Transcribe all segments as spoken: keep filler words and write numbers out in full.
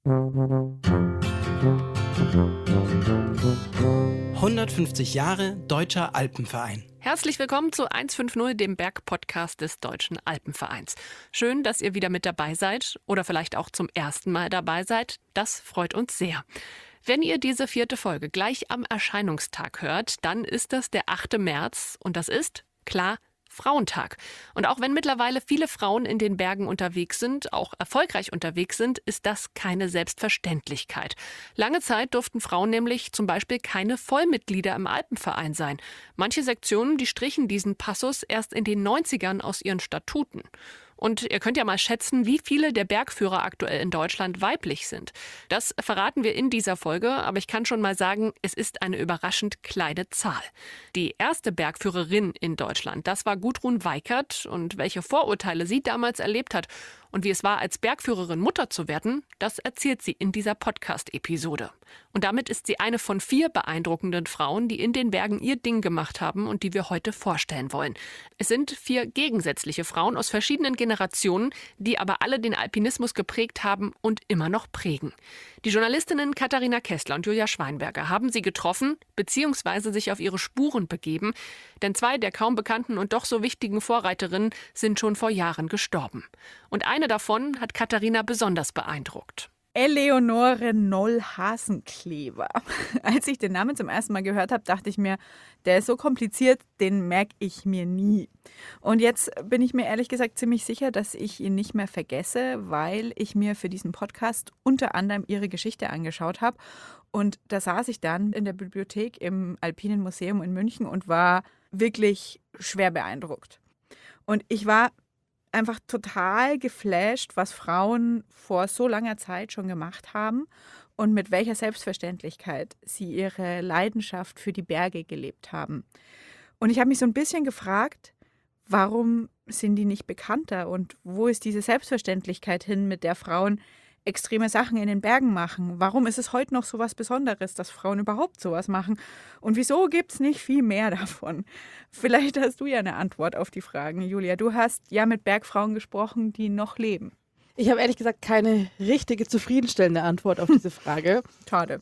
hundertfünfzig Jahre Deutscher Alpenverein. Herzlich willkommen zu hundertfünfzig, dem Bergpodcast des Deutschen Alpenvereins. Schön, dass ihr wieder mit dabei seid oder vielleicht auch zum ersten Mal dabei seid. Das freut uns sehr. Wenn ihr diese vierte Folge gleich am Erscheinungstag hört, dann ist das der achte März und das ist, klar, Frauentag. Und auch wenn mittlerweile viele Frauen in den Bergen unterwegs sind, auch erfolgreich unterwegs sind, ist das keine Selbstverständlichkeit. Lange Zeit durften Frauen nämlich zum Beispiel keine Vollmitglieder im Alpenverein sein. Manche Sektionen, die strichen diesen Passus erst in den neunzigern aus ihren Statuten. Und ihr könnt ja mal schätzen, wie viele der Bergführer aktuell in Deutschland weiblich sind. Das verraten wir in dieser Folge, aber ich kann schon mal sagen, es ist eine überraschend kleine Zahl. Die erste Bergführerin in Deutschland, das war Gudrun Weikert. Und welche Vorurteile sie damals erlebt hat und wie es war, als Bergführerin Mutter zu werden, das erzählt sie in dieser Podcast-Episode. Und damit ist sie eine von vier beeindruckenden Frauen, die in den Bergen ihr Ding gemacht haben und die wir heute vorstellen wollen. Es sind vier gegensätzliche Frauen aus verschiedenen Generationen, die aber alle den Alpinismus geprägt haben und immer noch prägen. Die Journalistinnen Katharina Kessler und Julia Schweinberger haben sie getroffen bzw. sich auf ihre Spuren begeben, denn zwei der kaum bekannten und doch so wichtigen Vorreiterinnen sind schon vor Jahren gestorben. Und eine davon hat Katharina besonders beeindruckt. Eleonore Noll-Hasenclever. Als ich den Namen zum ersten Mal gehört habe, dachte ich mir, der ist so kompliziert, den merke ich mir nie. Und jetzt bin ich mir ehrlich gesagt ziemlich sicher, dass ich ihn nicht mehr vergesse, weil ich mir für diesen Podcast unter anderem ihre Geschichte angeschaut habe. Und da saß ich dann in der Bibliothek im Alpinen Museum in München und war wirklich schwer beeindruckt. Und ich war einfach total geflasht, was Frauen vor so langer Zeit schon gemacht haben und mit welcher Selbstverständlichkeit sie ihre Leidenschaft für die Berge gelebt haben. Und ich habe mich so ein bisschen gefragt, warum sind die nicht bekannter und wo ist diese Selbstverständlichkeit hin, mit der Frauen extreme Sachen in den Bergen machen? Warum ist es heute noch so was Besonderes, dass Frauen überhaupt sowas machen? Und wieso gibt es nicht viel mehr davon? Vielleicht hast du ja eine Antwort auf die Fragen, Julia. Du hast ja mit Bergfrauen gesprochen, die noch leben. Ich habe ehrlich gesagt keine richtige, zufriedenstellende Antwort auf diese Frage. Schade.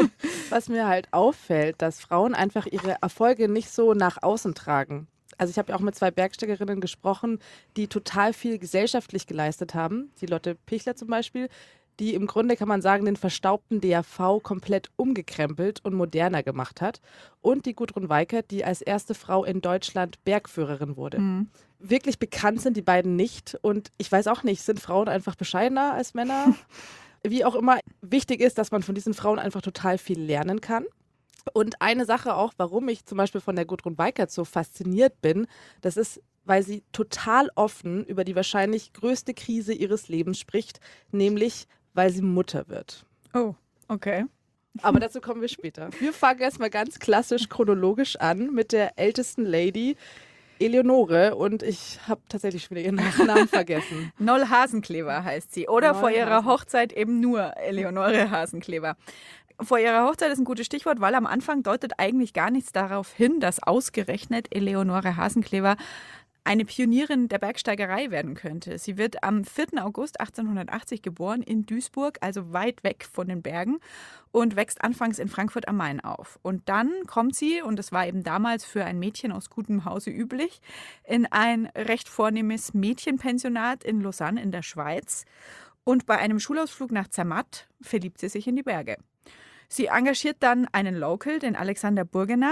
Was mir halt auffällt, dass Frauen einfach ihre Erfolge nicht so nach außen tragen. Also ich habe ja auch mit zwei Bergsteigerinnen gesprochen, die total viel gesellschaftlich geleistet haben. Die Lotte Pichler zum Beispiel, die im Grunde, kann man sagen, den verstaubten D A V komplett umgekrempelt und moderner gemacht hat. Und die Gudrun Weikert, die als erste Frau in Deutschland Bergführerin wurde. Mhm. Wirklich bekannt sind die beiden nicht. Und ich weiß auch nicht, sind Frauen einfach bescheidener als Männer? Wie auch immer, wichtig ist, dass man von diesen Frauen einfach total viel lernen kann. Und eine Sache auch, warum ich zum Beispiel von der Gudrun Weikert so fasziniert bin, das ist, weil sie total offen über die wahrscheinlich größte Krise ihres Lebens spricht, nämlich weil sie Mutter wird. Oh, okay. Aber dazu kommen wir später. Wir fangen erstmal ganz klassisch chronologisch an mit der ältesten Lady, Eleonore, und ich habe tatsächlich schon wieder ihren Nachnamen vergessen. Noll-Hasenclever heißt sie. Oder Noll vor ihrer Hasen. Hochzeit eben nur Eleonore Hasenclever. Vor ihrer Hochzeit ist ein gutes Stichwort, weil am Anfang deutet eigentlich gar nichts darauf hin, dass ausgerechnet Eleonore Hasenclever eine Pionierin der Bergsteigerei werden könnte. Sie wird am vierten August achtzehnhundertachtzig geboren in Duisburg, also weit weg von den Bergen, und wächst anfangs in Frankfurt am Main auf. Und dann kommt sie, und das war eben damals für ein Mädchen aus gutem Hause üblich, in ein recht vornehmes Mädchenpensionat in Lausanne in der Schweiz. Und bei einem Schulausflug nach Zermatt verliebt sie sich in die Berge. Sie engagiert dann einen Local, den Alexander Burgener.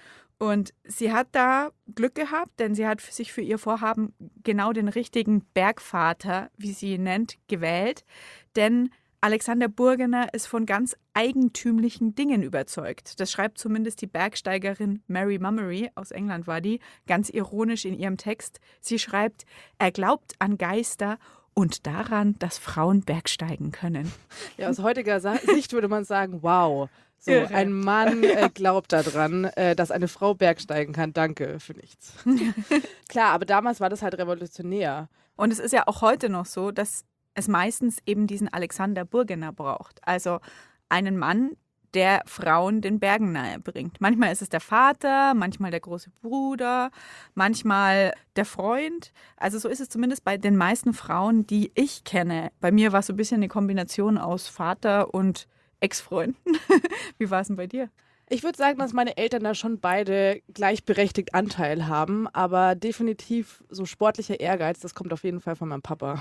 Und sie hat da Glück gehabt, denn sie hat sich für ihr Vorhaben genau den richtigen Bergvater, wie sie ihn nennt, gewählt. Denn Alexander Burgener ist von ganz eigentümlichen Dingen überzeugt. Das schreibt zumindest die Bergsteigerin Mary Mummery, aus England war die, ganz ironisch in ihrem Text. Sie schreibt, er glaubt an Geister und daran, dass Frauen bergsteigen können. Ja, aus heutiger Sa- Sicht würde man sagen, wow, so ein Mann äh, glaubt daran, äh, dass eine Frau bergsteigen kann. Danke für nichts. Klar, aber damals war das halt revolutionär. Und es ist ja auch heute noch so, dass es meistens eben diesen Alexander Burgener braucht. Also einen Mann, der Frauen den Bergen nahe bringt. Manchmal ist es der Vater, manchmal der große Bruder, manchmal der Freund. Also so ist es zumindest bei den meisten Frauen, die ich kenne. Bei mir war es so ein bisschen eine Kombination aus Vater und Ex-Freunden. Wie war es denn bei dir? Ich würde sagen, dass meine Eltern da schon beide gleichberechtigt Anteil haben, aber definitiv so sportlicher Ehrgeiz, das kommt auf jeden Fall von meinem Papa.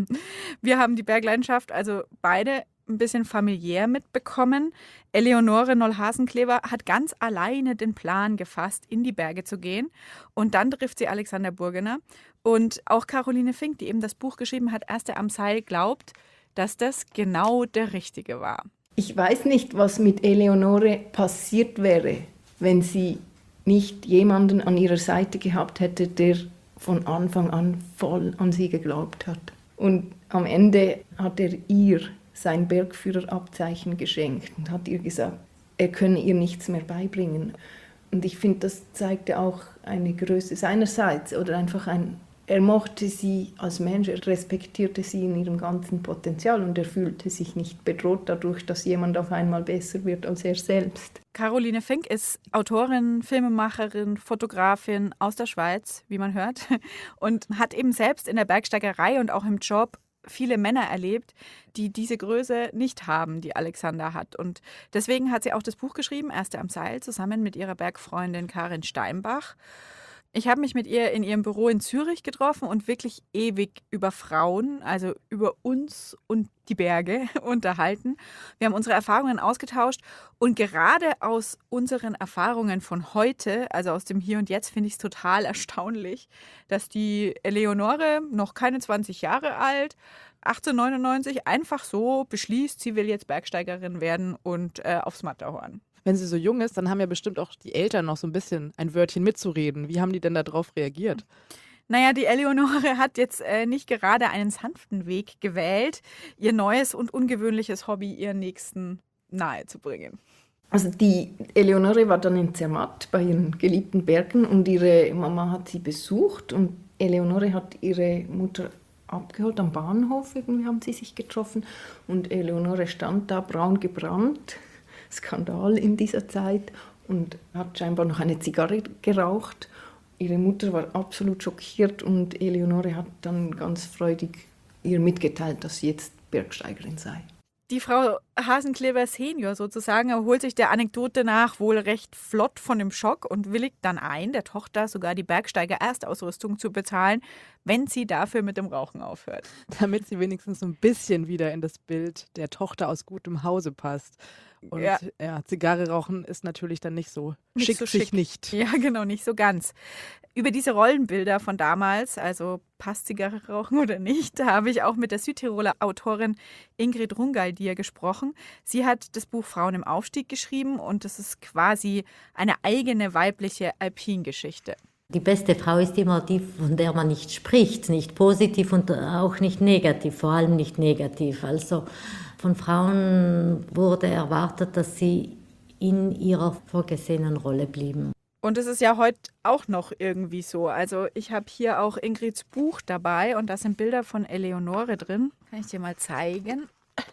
Wir haben die Bergleidenschaft also beide ein bisschen familiär mitbekommen. Eleonore Noll-Hasenclever hat ganz alleine den Plan gefasst, in die Berge zu gehen. Und dann trifft sie Alexander Burgener. Und auch Caroline Fink, die eben das Buch geschrieben hat, Erste am Seil, glaubt, dass das genau der Richtige war. Ich weiß nicht, was mit Eleonore passiert wäre, wenn sie nicht jemanden an ihrer Seite gehabt hätte, der von Anfang an voll an sie geglaubt hat. Und am Ende hat er ihr sein Bergführerabzeichen geschenkt und hat ihr gesagt, er könne ihr nichts mehr beibringen. Und ich finde, das zeigte auch eine Größe seinerseits oder einfach ein, er mochte sie als Mensch, er respektierte sie in ihrem ganzen Potenzial und er fühlte sich nicht bedroht dadurch, dass jemand auf einmal besser wird als er selbst. Caroline Fink ist Autorin, Filmemacherin, Fotografin aus der Schweiz, wie man hört, und hat eben selbst in der Bergsteigerei und auch im Job viele Männer erlebt, die diese Größe nicht haben, die Alexander hat. Und deswegen hat sie auch das Buch geschrieben, Erste am Seil, zusammen mit ihrer Bergfreundin Karin Steinbach. Ich habe mich mit ihr in ihrem Büro in Zürich getroffen und wirklich ewig über Frauen, also über uns und die Berge unterhalten. Wir haben unsere Erfahrungen ausgetauscht und gerade aus unseren Erfahrungen von heute, also aus dem Hier und Jetzt, finde ich es total erstaunlich, dass die Eleonore, noch keine zwanzig Jahre alt, achtzehnhundertneunundneunzig einfach so beschließt, sie will jetzt Bergsteigerin werden und äh, aufs Matterhorn. Wenn sie so jung ist, dann haben ja bestimmt auch die Eltern noch so ein bisschen ein Wörtchen mitzureden. Wie haben die denn darauf reagiert? Naja, die Eleonore hat jetzt äh, nicht gerade einen sanften Weg gewählt, ihr neues und ungewöhnliches Hobby ihren Nächsten nahezubringen. Also die Eleonore war dann in Zermatt bei ihren geliebten Bergen und ihre Mama hat sie besucht und Eleonore hat ihre Mutter abgeholt am Bahnhof, irgendwie haben sie sich getroffen und Eleonore stand da braun gebrannt. Skandal in dieser Zeit und hat scheinbar noch eine Zigarre geraucht. Ihre Mutter war absolut schockiert und Eleonore hat dann ganz freudig ihr mitgeteilt, dass sie jetzt Bergsteigerin sei. Die Frau Hasenclever Senior sozusagen erholt sich der Anekdote nach wohl recht flott von dem Schock und willigt dann ein, der Tochter sogar die Bergsteiger-Erstausrüstung zu bezahlen, wenn sie dafür mit dem Rauchen aufhört. Damit sie wenigstens so ein bisschen wieder in das Bild der Tochter aus gutem Hause passt. Und ja, ja Zigarre rauchen ist natürlich dann nicht so, nicht schickt so sich schick. nicht. Ja, genau, nicht so ganz. Über diese Rollenbilder von damals, also passt Zigarre rauchen oder nicht, da habe ich auch mit der Südtiroler Autorin Ingrid Rungaldier gesprochen. Sie hat das Buch Frauen im Aufstieg geschrieben und das ist quasi eine eigene weibliche Alpingeschichte. Die beste Frau ist immer die, von der man nicht spricht, nicht positiv und auch nicht negativ, vor allem nicht negativ. Also von Frauen wurde erwartet, dass sie in ihrer vorgesehenen Rolle blieben. Und es ist ja heute auch noch irgendwie so. Also ich habe hier auch Ingrids Buch dabei und da sind Bilder von Eleonore drin. Kann ich dir mal zeigen.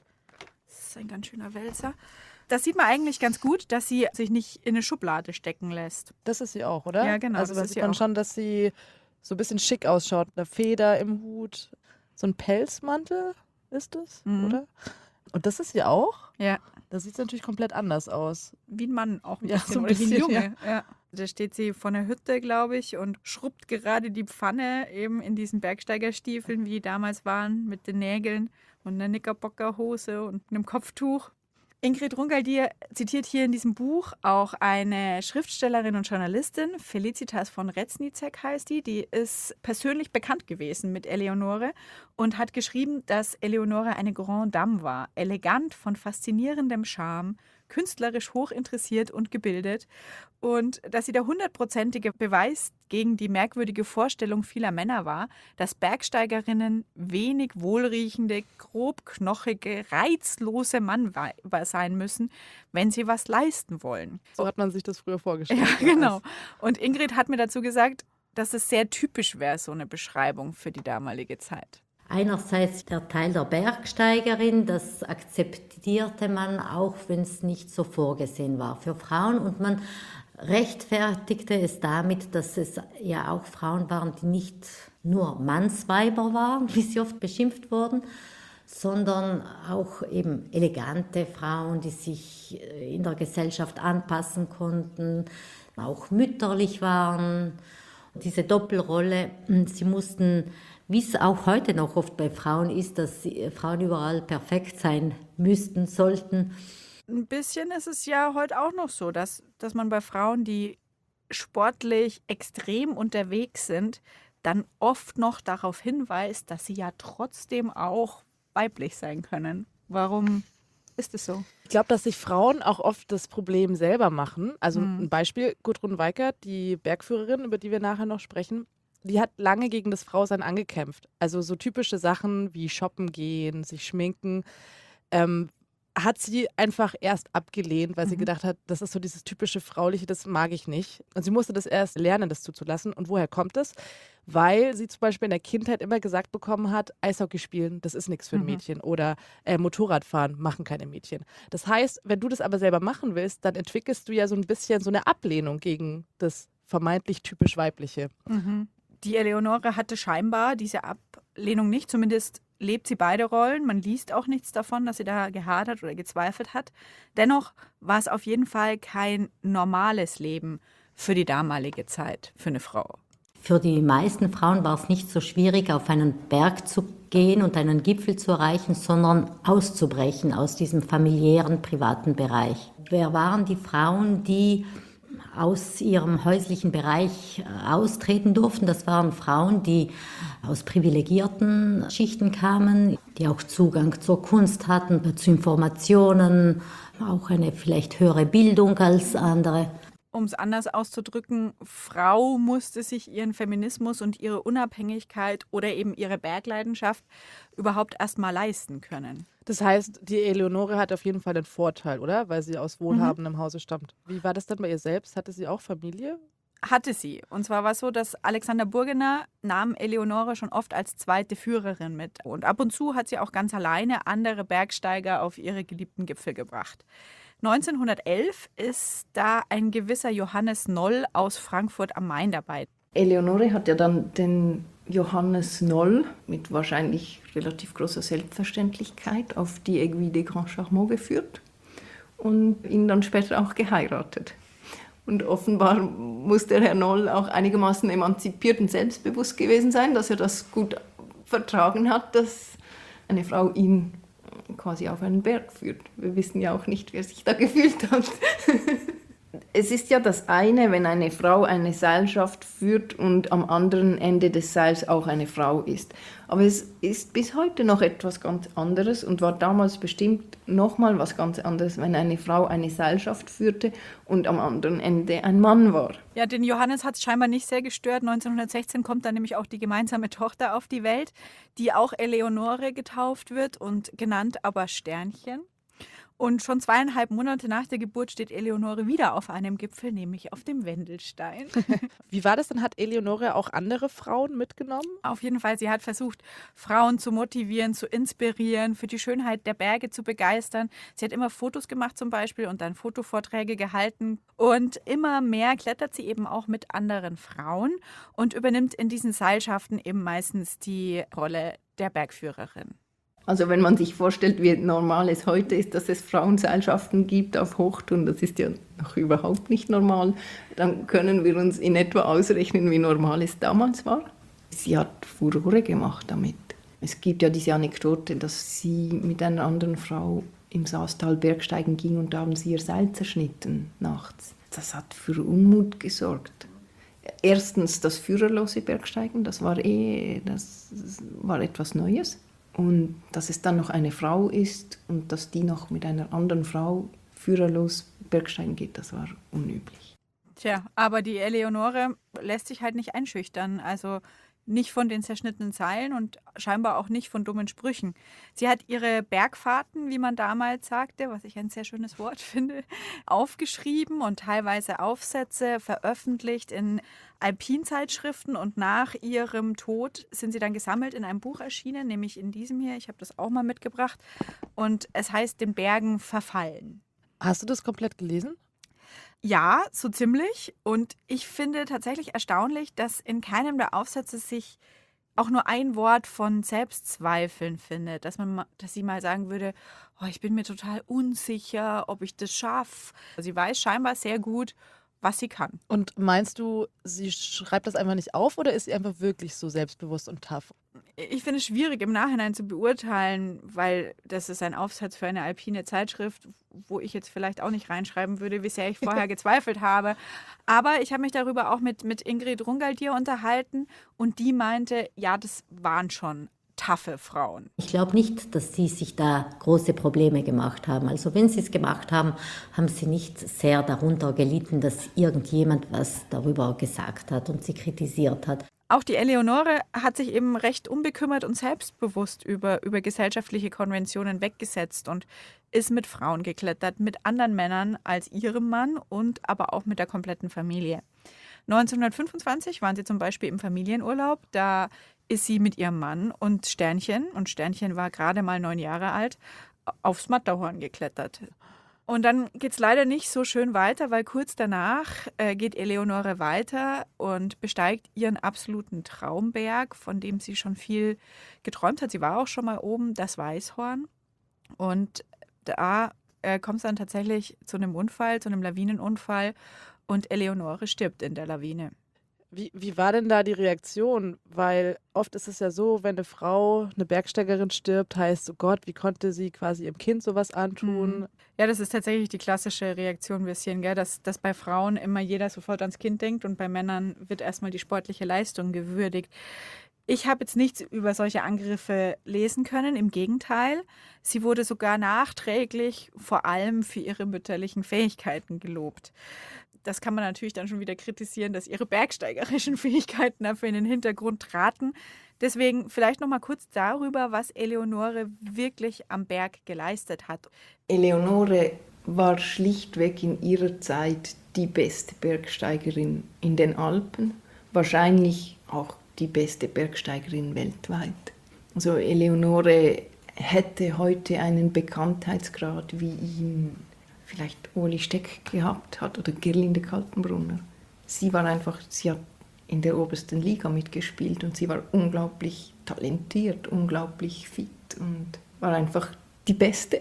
Das ist ein ganz schöner Wälzer. Das sieht man eigentlich ganz gut, dass sie sich nicht in eine Schublade stecken lässt. Das ist sie auch, oder? Ja, genau. Also das da ist sieht man auch. schon, dass sie so ein bisschen schick ausschaut. Eine Feder im Hut, so ein Pelzmantel ist das, Mhm. oder? Und das ist sie auch? Ja. Da sieht es natürlich komplett anders aus. Wie ein Mann auch ein Ja, bisschen. so ein Oder wie ein bisschen, Junge. Ja. Da steht sie vor einer Hütte, glaube ich, und schrubbt gerade die Pfanne eben in diesen Bergsteigerstiefeln, wie die damals waren, mit den Nägeln und einer Knickerbockerhose und einem Kopftuch. Ingrid Rungaldier zitiert hier in diesem Buch auch eine Schriftstellerin und Journalistin, Felicitas von Reznicek heißt die, die ist persönlich bekannt gewesen mit Eleonore und hat geschrieben, dass Eleonore eine Grande Dame war, elegant, von faszinierendem Charme, künstlerisch hochinteressiert und gebildet und dass sie der hundertprozentige Beweis gegen die merkwürdige Vorstellung vieler Männer war, dass Bergsteigerinnen wenig wohlriechende, grobknochige, reizlose Mannweiber sein müssen, wenn sie was leisten wollen. So hat man sich das früher vorgestellt. Ja, genau. Und Ingrid hat mir dazu gesagt, dass es sehr typisch wäre, so eine Beschreibung für die damalige Zeit. Einerseits der Teil der Bergsteigerin, das akzeptierte man auch, wenn es nicht so vorgesehen war für Frauen. Und man rechtfertigte es damit, dass es ja auch Frauen waren, die nicht nur Mannsweiber waren, wie sie oft beschimpft wurden, sondern auch eben elegante Frauen, die sich in der Gesellschaft anpassen konnten, auch mütterlich waren. Diese Doppelrolle, sie mussten, wie es auch heute noch oft bei Frauen ist, dass sie, Frauen überall perfekt sein müssten, sollten. Ein bisschen ist es ja heute auch noch so, dass, dass man bei Frauen, die sportlich extrem unterwegs sind, dann oft noch darauf hinweist, dass sie ja trotzdem auch weiblich sein können. Warum ist es so? Ich glaube, dass sich Frauen auch oft das Problem selber machen. Also Mhm. ein Beispiel, Gudrun Weikert, die Bergführerin, über die wir nachher noch sprechen, die hat lange gegen das Frausein angekämpft. Also so typische Sachen wie shoppen gehen, sich schminken, ähm, hat sie einfach erst abgelehnt, weil sie Mhm. gedacht hat, das ist so dieses typische Frauliche, das mag ich nicht. Und sie musste das erst lernen, das zuzulassen. Und woher kommt das? Weil sie zum Beispiel in der Kindheit immer gesagt bekommen hat, Eishockey spielen, das ist nichts für ein Mhm. Mädchen. Oder äh, Motorradfahren machen keine Mädchen. Das heißt, wenn du das aber selber machen willst, dann entwickelst du ja so ein bisschen so eine Ablehnung gegen das vermeintlich typisch Weibliche. Mhm. Die Eleonore hatte scheinbar diese Ablehnung nicht, zumindest lebt sie beide Rollen. Man liest auch nichts davon, dass sie da gehadert oder gezweifelt hat. Dennoch war es auf jeden Fall kein normales Leben für die damalige Zeit, für eine Frau. Für die meisten Frauen war es nicht so schwierig, auf einen Berg zu gehen und einen Gipfel zu erreichen, sondern auszubrechen aus diesem familiären, privaten Bereich. Wer waren die Frauen, die aus ihrem häuslichen Bereich austreten durften? Das waren Frauen, die aus privilegierten Schichten kamen, die auch Zugang zur Kunst hatten, zu Informationen, auch eine vielleicht höhere Bildung als andere. Um es anders auszudrücken, Frau musste sich ihren Feminismus und ihre Unabhängigkeit oder eben ihre Bergleidenschaft überhaupt erst mal leisten können. Das heißt, die Eleonore hat auf jeden Fall einen Vorteil, oder? Weil sie aus wohlhabendem Hause stammt. Wie war das dann bei ihr selbst? Hatte sie auch Familie? Hatte sie. Und zwar war es so, dass Alexander Burgener nahm Eleonore schon oft als zweite Führerin mit. Und ab und zu hat sie auch ganz alleine andere Bergsteiger auf ihre geliebten Gipfel gebracht. neunzehnhundertelf ist da ein gewisser Johannes Noll aus Frankfurt am Main dabei. Eleonore hat ja dann den Johannes Noll mit wahrscheinlich relativ großer Selbstverständlichkeit auf die Aiguille des Grands Charmaux geführt und ihn dann später auch geheiratet. Und offenbar muss der Herr Noll auch einigermaßen emanzipiert und selbstbewusst gewesen sein, dass er das gut vertragen hat, dass eine Frau ihn quasi auf einen Berg führt. Wir wissen ja auch nicht, wer sich da gefühlt hat. Es ist ja das eine, wenn eine Frau eine Seilschaft führt und am anderen Ende des Seils auch eine Frau ist. Aber es ist bis heute noch etwas ganz anderes und war damals bestimmt nochmal was ganz anderes, wenn eine Frau eine Seilschaft führte und am anderen Ende ein Mann war. Ja, den Johannes hat es scheinbar nicht sehr gestört. neunzehnhundertsechzehn kommt dann nämlich auch die gemeinsame Tochter auf die Welt, die auch Eleonore getauft wird und genannt aber Sternchen. Und schon zweieinhalb Monate nach der Geburt steht Eleonore wieder auf einem Gipfel, nämlich auf dem Wendelstein. Wie war das dann? Hat Eleonore auch andere Frauen mitgenommen? Auf jeden Fall, sie hat versucht, Frauen zu motivieren, zu inspirieren, für die Schönheit der Berge zu begeistern. Sie hat immer Fotos gemacht zum Beispiel und dann Fotovorträge gehalten. Und immer mehr klettert sie eben auch mit anderen Frauen und übernimmt in diesen Seilschaften eben meistens die Rolle der Bergführerin. Also wenn man sich vorstellt, wie normal es heute ist, dass es Frauenseilschaften gibt auf Hochtouren, das ist ja noch überhaupt nicht normal, dann können wir uns in etwa ausrechnen, wie normal es damals war. Sie hat Furore gemacht damit. Es gibt ja diese Anekdote, dass sie mit einer anderen Frau im Saastal Bergsteigen ging und da haben sie ihr Seil zerschnitten nachts. Das hat für Unmut gesorgt. Erstens das führerlose Bergsteigen, das war eh, das war etwas Neues. Und dass es dann noch eine Frau ist und dass die noch mit einer anderen Frau führerlos Bergsteigen geht, das war unüblich. Tja, aber die Eleonore lässt sich halt nicht einschüchtern. Also nicht von den zerschnittenen Zeilen und scheinbar auch nicht von dummen Sprüchen. Sie hat ihre Bergfahrten, wie man damals sagte, was ich ein sehr schönes Wort finde, aufgeschrieben und teilweise Aufsätze veröffentlicht in Alpinzeitschriften, und nach ihrem Tod sind sie dann gesammelt in einem Buch erschienen, nämlich in diesem hier. Ich habe das auch mal mitgebracht und es heißt "Den Bergen verfallen". Hast du das komplett gelesen? Ja, so ziemlich. Und ich finde tatsächlich erstaunlich, dass in keinem der Aufsätze sich auch nur ein Wort von Selbstzweifeln findet. Dass man, ma- dass sie mal sagen würde, oh, ich bin mir total unsicher, ob ich das schaffe. Sie weiß scheinbar sehr gut, was sie kann. Und meinst du, sie schreibt das einfach nicht auf oder ist sie einfach wirklich so selbstbewusst und tough? Ich finde es schwierig im Nachhinein zu beurteilen, weil das ist ein Aufsatz für eine alpine Zeitschrift, wo ich jetzt vielleicht auch nicht reinschreiben würde, wie sehr ich vorher gezweifelt habe. Aber ich habe mich darüber auch mit, mit Ingrid Rungaldier unterhalten und die meinte, ja, das waren schon taffe Frauen. Ich glaube nicht, dass sie sich da große Probleme gemacht haben. Also wenn sie es gemacht haben, haben sie nicht sehr darunter gelitten, dass irgendjemand was darüber gesagt hat und sie kritisiert hat. Auch die Eleonore hat sich eben recht unbekümmert und selbstbewusst über, über gesellschaftliche Konventionen weggesetzt und ist mit Frauen geklettert, mit anderen Männern als ihrem Mann und aber auch mit der kompletten Familie. neunzehnhundertfünfundzwanzig waren sie zum Beispiel im Familienurlaub. Da ist sie mit ihrem Mann und Sternchen, und Sternchen war gerade mal neun Jahre alt, aufs Matterhorn geklettert. Und dann geht es leider nicht so schön weiter, weil kurz danach äh, geht Eleonore weiter und besteigt ihren absoluten Traumberg, von dem sie schon viel geträumt hat. Sie war auch schon mal oben, das Weißhorn. Und da äh, kommt es dann tatsächlich zu einem Unfall, zu einem Lawinenunfall, und Eleonore stirbt in der Lawine. Wie, wie war denn da die Reaktion? Weil oft ist es ja so, wenn eine Frau, eine Bergsteigerin stirbt, heißt, oh Gott, wie konnte sie quasi ihrem Kind sowas antun? Mhm. Ja, das ist tatsächlich die klassische Reaktion ein bisschen, gell? Dass, dass bei Frauen immer jeder sofort ans Kind denkt und bei Männern wird erstmal die sportliche Leistung gewürdigt. Ich habe jetzt nichts über solche Angriffe lesen können, im Gegenteil. Sie wurde sogar nachträglich vor allem für ihre mütterlichen Fähigkeiten gelobt. Das kann man natürlich dann schon wieder kritisieren, dass ihre bergsteigerischen Fähigkeiten dafür in den Hintergrund traten. Deswegen vielleicht noch mal kurz darüber, was Eleonore wirklich am Berg geleistet hat. Eleonore war schlichtweg in ihrer Zeit die beste Bergsteigerin in den Alpen, wahrscheinlich auch die beste Bergsteigerin weltweit. Also Eleonore hätte heute einen Bekanntheitsgrad, wie ihn vielleicht Oli Steck gehabt hat oder Gerlinde Kaltenbrunner. Sie war einfach, sie hat in der obersten Liga mitgespielt und sie war unglaublich talentiert, unglaublich fit und war einfach die Beste.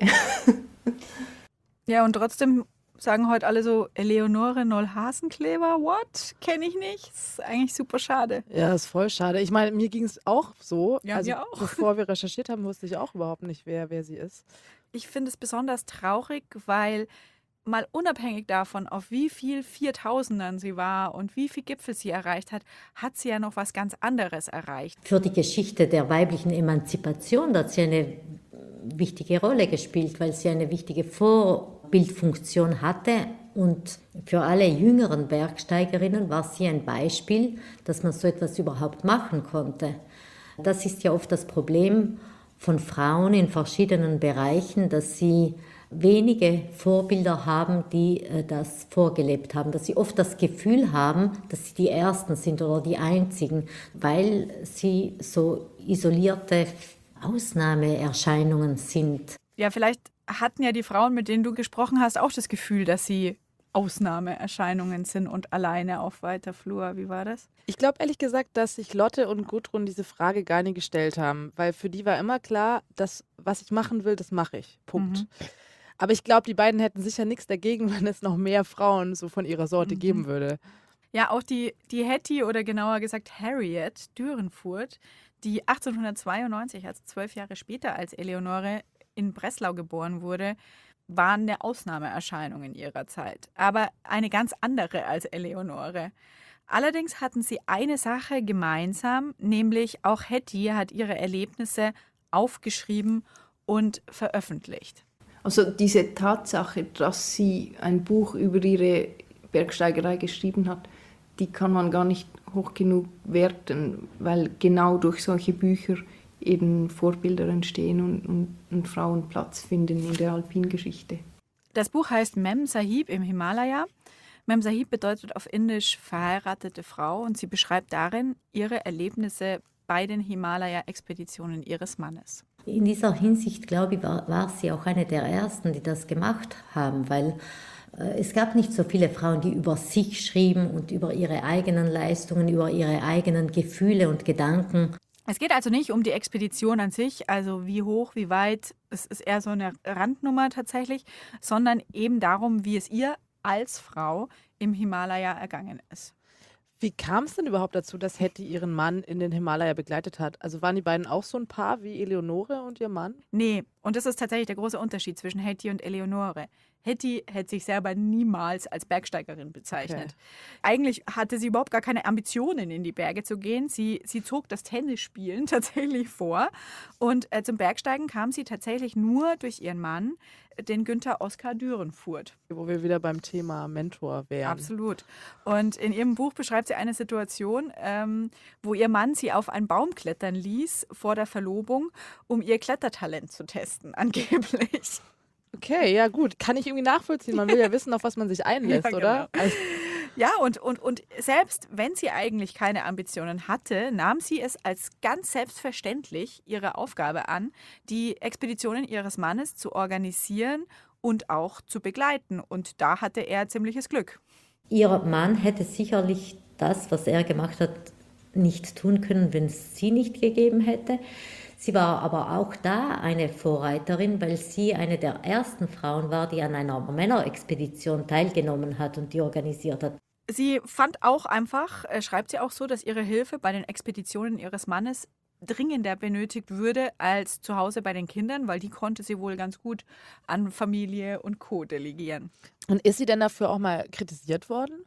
Ja, und trotzdem sagen heute alle so, Eleonore Noll-Hasenkleber, what? Kenne ich nicht. Das ist eigentlich super schade. Ja, ist voll schade. Ich meine, mir ging es auch so. Ja, also mir auch. bevor wir recherchiert haben, wusste ich auch überhaupt nicht, wer, wer sie ist. Ich finde es besonders traurig, weil mal unabhängig davon, auf wie viel Viertausendern sie war und wie viel Gipfel sie erreicht hat, hat sie ja noch was ganz anderes erreicht. Für die Geschichte der weiblichen Emanzipation hat sie eine wichtige Rolle gespielt, weil sie eine wichtige Vorbildfunktion hatte. Und für alle jüngeren Bergsteigerinnen war sie ein Beispiel, dass man so etwas überhaupt machen konnte. Das ist ja oft das Problem von Frauen in verschiedenen Bereichen, dass sie wenige Vorbilder haben, die äh, das vorgelebt haben, dass sie oft das Gefühl haben, dass sie die Ersten sind oder die Einzigen, weil sie so isolierte Ausnahmeerscheinungen sind. Ja, vielleicht hatten ja die Frauen, mit denen du gesprochen hast, auch das Gefühl, dass sie Ausnahmeerscheinungen sind und alleine auf weiter Flur. Wie war das? Ich glaube ehrlich gesagt, dass sich Lotte und Gudrun diese Frage gar nicht gestellt haben, weil für die war immer klar, dass was ich machen will, das mache ich. Punkt. Mhm. Aber ich glaube, die beiden hätten sicher nichts dagegen, wenn es noch mehr Frauen so von ihrer Sorte Mhm. geben würde. Ja, auch die, die Hetty oder genauer gesagt Harriet Dürrenfurt, die achtzehnhundertzweiundneunzig, also zwölf Jahre später als Eleonore, in Breslau geboren wurde, war eine Ausnahmeerscheinung in ihrer Zeit. Aber eine ganz andere als Eleonore. Allerdings hatten sie eine Sache gemeinsam, nämlich auch Hetty hat ihre Erlebnisse aufgeschrieben und veröffentlicht. Also diese Tatsache, dass sie ein Buch über ihre Bergsteigerei geschrieben hat, die kann man gar nicht hoch genug werten, weil genau durch solche Bücher eben Vorbilder entstehen und, und, und Frauen Platz finden in der Alpingeschichte. Das Buch heißt Mem Sahib im Himalaya. Mem Sahib bedeutet auf Indisch verheiratete Frau und sie beschreibt darin ihre Erlebnisse bei den Himalaya-Expeditionen ihres Mannes. In dieser Hinsicht, glaube ich, war, war sie auch eine der Ersten, die das gemacht haben, weil äh, es gab nicht so viele Frauen, die über sich schrieben und über ihre eigenen Leistungen, über ihre eigenen Gefühle und Gedanken. Es geht also nicht um die Expedition an sich, also wie hoch, wie weit, es ist eher so eine Randnummer tatsächlich, sondern eben darum, wie es ihr als Frau im Himalaya ergangen ist. Wie kam es denn überhaupt dazu, dass Hetty ihren Mann in den Himalaya begleitet hat? Also waren die beiden auch so ein Paar wie Eleonore und ihr Mann? Nee, und das ist tatsächlich der große Unterschied zwischen Hetty und Eleonore. Hetty hätte sich selber niemals als Bergsteigerin bezeichnet. Okay. Eigentlich hatte sie überhaupt gar keine Ambitionen, in die Berge zu gehen. Sie, sie zog das Tennisspielen tatsächlich vor. Und äh, zum Bergsteigen kam sie tatsächlich nur durch ihren Mann, den Günther Oskar Dürenfurt. Wo wir wieder beim Thema Mentor wären. Absolut. Und in ihrem Buch beschreibt sie eine Situation, ähm, wo ihr Mann sie auf einen Baum klettern ließ vor der Verlobung, um ihr Klettertalent zu testen, angeblich. Okay, ja gut. Kann ich irgendwie nachvollziehen. Man will ja wissen, auf was man sich einlässt, ja, genau. Oder? Also ja, und, und, und selbst wenn sie eigentlich keine Ambitionen hatte, nahm sie es als ganz selbstverständlich ihre Aufgabe an, die Expeditionen ihres Mannes zu organisieren und auch zu begleiten. Und da hatte er ziemliches Glück. Ihr Mann hätte sicherlich das, was er gemacht hat, nicht tun können, wenn es sie nicht gegeben hätte. Sie war aber auch da eine Vorreiterin, weil sie eine der ersten Frauen war, die an einer Männerexpedition teilgenommen hat und die organisiert hat. Sie fand auch einfach, äh, schreibt sie auch so, dass ihre Hilfe bei den Expeditionen ihres Mannes dringender benötigt würde als zu Hause bei den Kindern, weil die konnte sie wohl ganz gut an Familie und Co. delegieren. Und ist sie denn dafür auch mal kritisiert worden?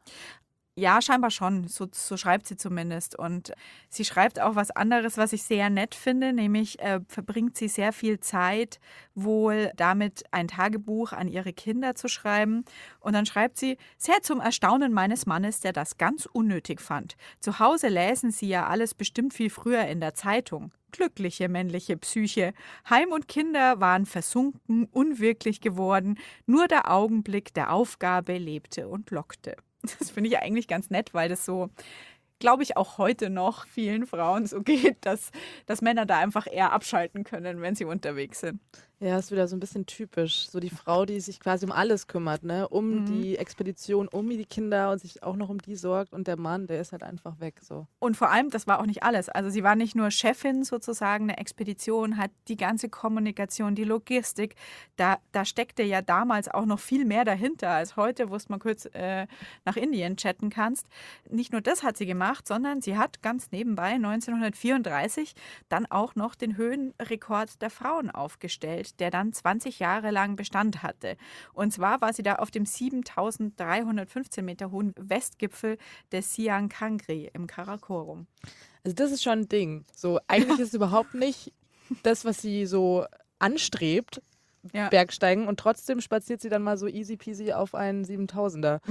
Ja, scheinbar schon. So, so schreibt sie zumindest. Und sie schreibt auch was anderes, was ich sehr nett finde, nämlich äh, verbringt sie sehr viel Zeit wohl damit, ein Tagebuch an ihre Kinder zu schreiben. Und dann schreibt sie, sehr zum Erstaunen meines Mannes, der das ganz unnötig fand. Zu Hause lesen sie ja alles bestimmt viel früher in der Zeitung. Glückliche männliche Psyche. Heim und Kinder waren versunken, unwirklich geworden. Nur der Augenblick der Aufgabe lebte und lockte. Das finde ich eigentlich ganz nett, weil das so, glaube ich, auch heute noch vielen Frauen so geht, dass, dass Männer da einfach eher abschalten können, wenn sie unterwegs sind. Ja, ist wieder so ein bisschen typisch. So die Frau, die sich quasi um alles kümmert, ne? Um mhm. die Expedition, um die Kinder und sich auch noch um die sorgt. Und der Mann, der ist halt einfach weg. So. Und vor allem, das war auch nicht alles. Also sie war nicht nur Chefin sozusagen der Expedition, hat die ganze Kommunikation, die Logistik. Da, da steckte ja damals auch noch viel mehr dahinter als heute, wo du mal kurz äh, nach Indien chatten kannst. Nicht nur das hat sie gemacht, sondern sie hat ganz nebenbei neunzehnhundertvierunddreißig dann auch noch den Höhenrekord der Frauen aufgestellt, der dann zwanzig Jahre lang Bestand hatte. Und zwar war sie da auf dem siebentausenddreihundertfünfzehn Meter hohen Westgipfel des Siang Kangri im Karakorum. Also das ist schon ein Ding. So, eigentlich ist es überhaupt nicht das, was sie so anstrebt, ja. Bergsteigen, und trotzdem spaziert sie dann mal so easy peasy auf einen siebentausender.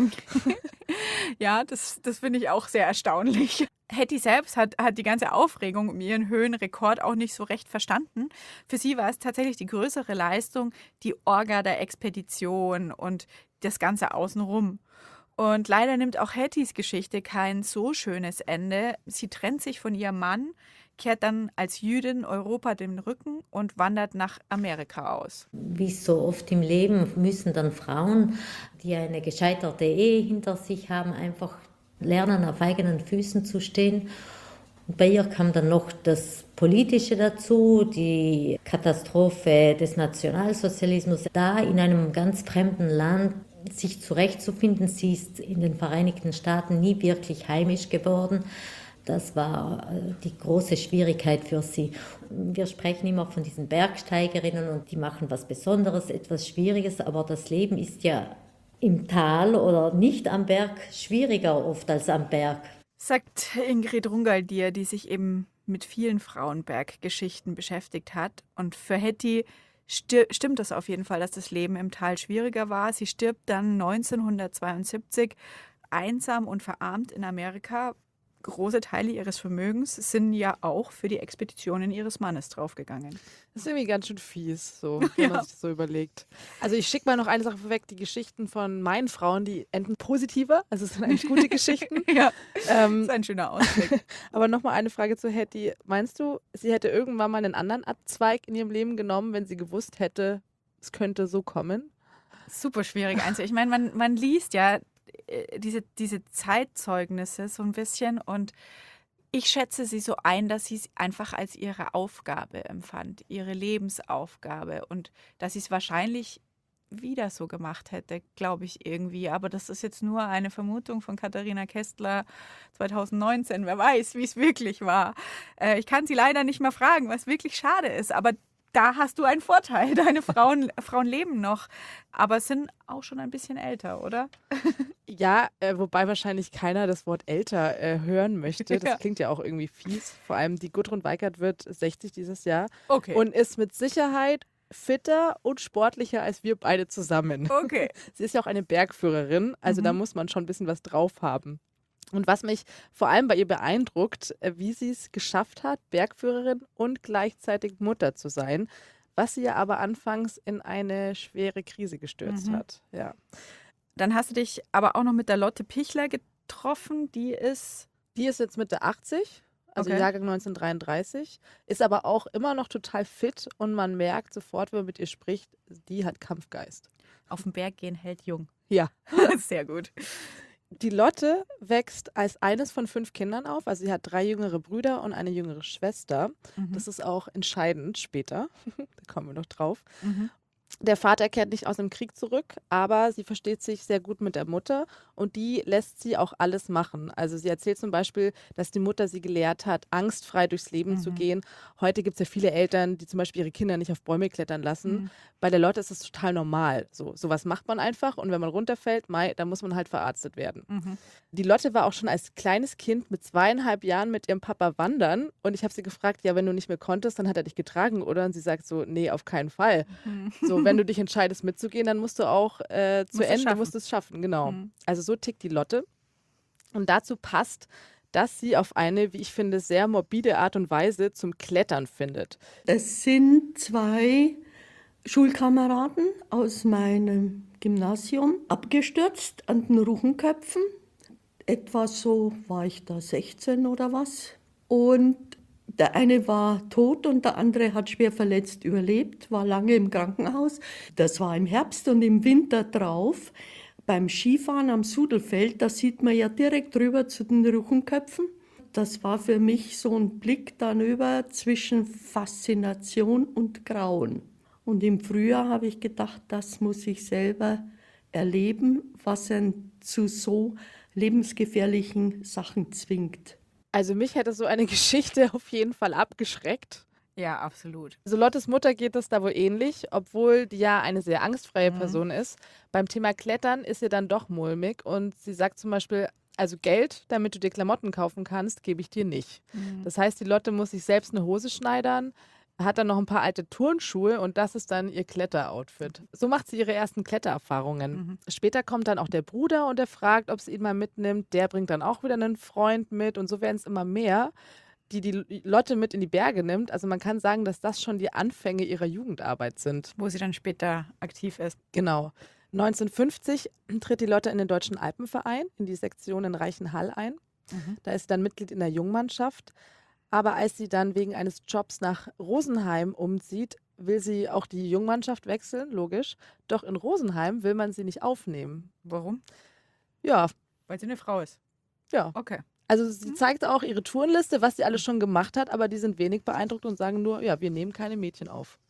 Ja, das, das finde ich auch sehr erstaunlich. Hetty selbst hat, hat die ganze Aufregung um ihren Höhenrekord auch nicht so recht verstanden. Für sie war es tatsächlich die größere Leistung, die Orga der Expedition und das Ganze außenrum. Und leider nimmt auch Hettys Geschichte kein so schönes Ende. Sie trennt sich von ihrem Mann, kehrt dann als Jüdin Europa den Rücken und wandert nach Amerika aus. Wie so oft im Leben müssen dann Frauen, die eine gescheiterte Ehe hinter sich haben, einfach lernen, auf eigenen Füßen zu stehen. Und bei ihr kam dann noch das Politische dazu, die Katastrophe des Nationalsozialismus. Da in einem ganz fremden Land sich zurechtzufinden, sie ist in den Vereinigten Staaten nie wirklich heimisch geworden. Das war die große Schwierigkeit für sie. Wir sprechen immer von diesen Bergsteigerinnen und die machen was Besonderes, etwas Schwieriges, aber das Leben ist ja im Tal oder nicht am Berg schwieriger oft als am Berg. Sagt Ingrid Rungaldier, die sich eben mit vielen Frauenberggeschichten beschäftigt hat. Und für Hetty stir- stimmt das auf jeden Fall, dass das Leben im Tal schwieriger war. Sie stirbt dann neunzehnhundertzweiundsiebzig einsam und verarmt in Amerika. Große Teile ihres Vermögens sind ja auch für die Expeditionen ihres Mannes draufgegangen. Das ist irgendwie ganz schön fies, so, wenn Ja. man sich das so überlegt. Also ich schicke mal noch eine Sache vorweg, die Geschichten von meinen Frauen, die enden positiver, also es sind eigentlich gute Geschichten. Ja, Ähm, das ist ein schöner Ausblick. aber nochmal eine Frage zu Hattie. Meinst du, sie hätte irgendwann mal einen anderen Abzweig in ihrem Leben genommen, wenn sie gewusst hätte, es könnte so kommen? Super schwierig einzusehen. Ich meine, man, man liest ja äh, diese, diese Zeitzeugnisse so ein bisschen und ich schätze sie so ein, dass sie es einfach als ihre Aufgabe empfand, ihre Lebensaufgabe und dass sie es wahrscheinlich wieder so gemacht hätte, glaube ich irgendwie. Aber das ist jetzt nur eine Vermutung von Katharina Kästler zweitausendneunzehn. Wer weiß, wie es wirklich war. Äh, ich kann sie leider nicht mehr fragen, was wirklich schade ist. Aber da hast du einen Vorteil. Deine Frauen, Frauen leben noch, aber sind auch schon ein bisschen älter, oder? Ja, äh, wobei wahrscheinlich keiner das Wort älter äh, hören möchte. Das Ja. klingt ja auch irgendwie fies. Vor allem die Gudrun Weikert wird sechzig dieses Jahr Okay. und ist mit Sicherheit fitter und sportlicher als wir beide zusammen. okay. Sie ist ja auch eine Bergführerin, also Mhm. da muss man schon ein bisschen was drauf haben. Und was mich vor allem bei ihr beeindruckt, äh, wie sie es geschafft hat, Bergführerin und gleichzeitig Mutter zu sein, was sie ja aber anfangs in eine schwere Krise gestürzt Mhm. hat. Ja. Dann hast du dich aber auch noch mit der Lotte Pichler getroffen. Die ist, Die ist jetzt Mitte achtzig, also Okay. Jahrgang neunzehnhundertdreiunddreißig, ist aber auch immer noch total fit und man merkt sofort, wenn man mit ihr spricht, die hat Kampfgeist. auf den Berg gehen hält jung. Ja. Sehr gut. Die Lotte wächst als eines von fünf Kindern auf. Also sie hat drei jüngere Brüder und eine jüngere Schwester. Mhm. Das ist auch entscheidend später. Da kommen wir noch drauf. Mhm. Der Vater kehrt nicht aus dem Krieg zurück, aber sie versteht sich sehr gut mit der Mutter und die lässt sie auch alles machen. Also sie erzählt zum Beispiel, dass die Mutter sie gelehrt hat, angstfrei durchs Leben Mhm. zu gehen. Heute gibt es ja viele Eltern, die zum Beispiel ihre Kinder nicht auf Bäume klettern lassen. Mhm. Bei der Lotte ist es total normal. So sowas macht man einfach und wenn man runterfällt, mei, dann muss man halt verarztet werden. Mhm. Die Lotte war auch schon als kleines Kind mit zweieinhalb Jahren mit ihrem Papa wandern und ich habe sie gefragt, ja, wenn du nicht mehr konntest, dann hat er dich getragen, oder? Und sie sagt so, nee, auf keinen Fall. Mhm. So, wenn du dich entscheidest mitzugehen, dann musst du auch äh, zu Musst es Ende, schaffen. musst es schaffen, genau. Mhm. Also so tickt die Lotte. Und dazu passt, dass sie auf eine, wie ich finde, sehr morbide Art und Weise zum Klettern findet. Es sind zwei Schulkameraden aus meinem Gymnasium abgestürzt an den Ruchenköpfen. Etwa so war ich da sechzehn oder was. Und der eine war tot und der andere hat schwer verletzt überlebt, war lange im Krankenhaus. Das war im Herbst und im Winter drauf. Beim Skifahren am Sudelfeld, da sieht man ja direkt rüber zu den Ruchenköpfen. Das war für mich so ein Blick dann über zwischen Faszination und Grauen. Und im Frühjahr habe ich gedacht, das muss ich selber erleben, was einen zu so lebensgefährlichen Sachen zwingt. Also mich hätte so eine Geschichte auf jeden Fall abgeschreckt. Ja, absolut. Also Lottes Mutter geht es da wohl ähnlich, obwohl die ja eine sehr angstfreie Mhm. Person ist. Beim Thema Klettern ist ihr dann doch mulmig und sie sagt zum Beispiel, also Geld, damit du dir Klamotten kaufen kannst, gebe ich dir nicht. Mhm. Das heißt, die Lotte muss sich selbst eine Hose schneidern, hat dann noch ein paar alte Turnschuhe und das ist dann ihr Kletteroutfit. So macht sie ihre ersten Klettererfahrungen. Mhm. Später kommt dann auch der Bruder und er fragt, ob sie ihn mal mitnimmt. Der bringt dann auch wieder einen Freund mit und so werden es immer mehr, die die Lotte mit in die Berge nimmt. Also man kann sagen, dass das schon die Anfänge ihrer Jugendarbeit sind. Wo sie dann später aktiv ist. Genau. neunzehnhundertfünfzig tritt die Lotte in den Deutschen Alpenverein, in die Sektion in Reichenhall ein. Mhm. Da ist sie dann Mitglied in der Jungmannschaft. Aber als sie dann wegen eines Jobs nach Rosenheim umzieht, will sie auch die Jungmannschaft wechseln, logisch. Doch in Rosenheim will man sie nicht aufnehmen. Warum? Ja, Weil sie eine Frau ist. ja. Okay. Also sie zeigt auch ihre Tourenliste, was sie alles schon gemacht hat, aber die sind wenig beeindruckt und sagen nur, ja, wir nehmen keine Mädchen auf.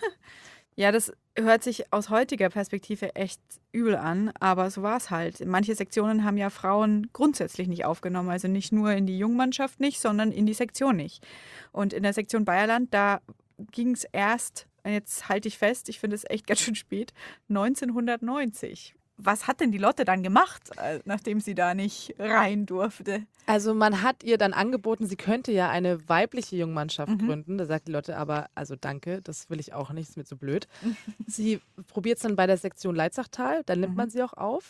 Ja, das hört sich aus heutiger Perspektive echt übel an, aber so war es halt. Manche Sektionen haben ja Frauen grundsätzlich nicht aufgenommen, also nicht nur in die Jungmannschaft nicht, sondern in die Sektion nicht. Und in der Sektion Bayerland, da ging es erst, jetzt halte ich fest, ich finde es echt ganz schön spät, neunzehnhundertneunzig. Was hat denn die Lotte dann gemacht, äh, nachdem sie da nicht rein durfte? Also man hat ihr dann angeboten, sie könnte ja eine weibliche Jungmannschaft Mhm. gründen. Da sagt die Lotte aber, also danke, das will ich auch nicht, ist mir zu blöd. Sie probiert es dann bei der Sektion Leitzachtal, dann nimmt Mhm. man sie auch auf.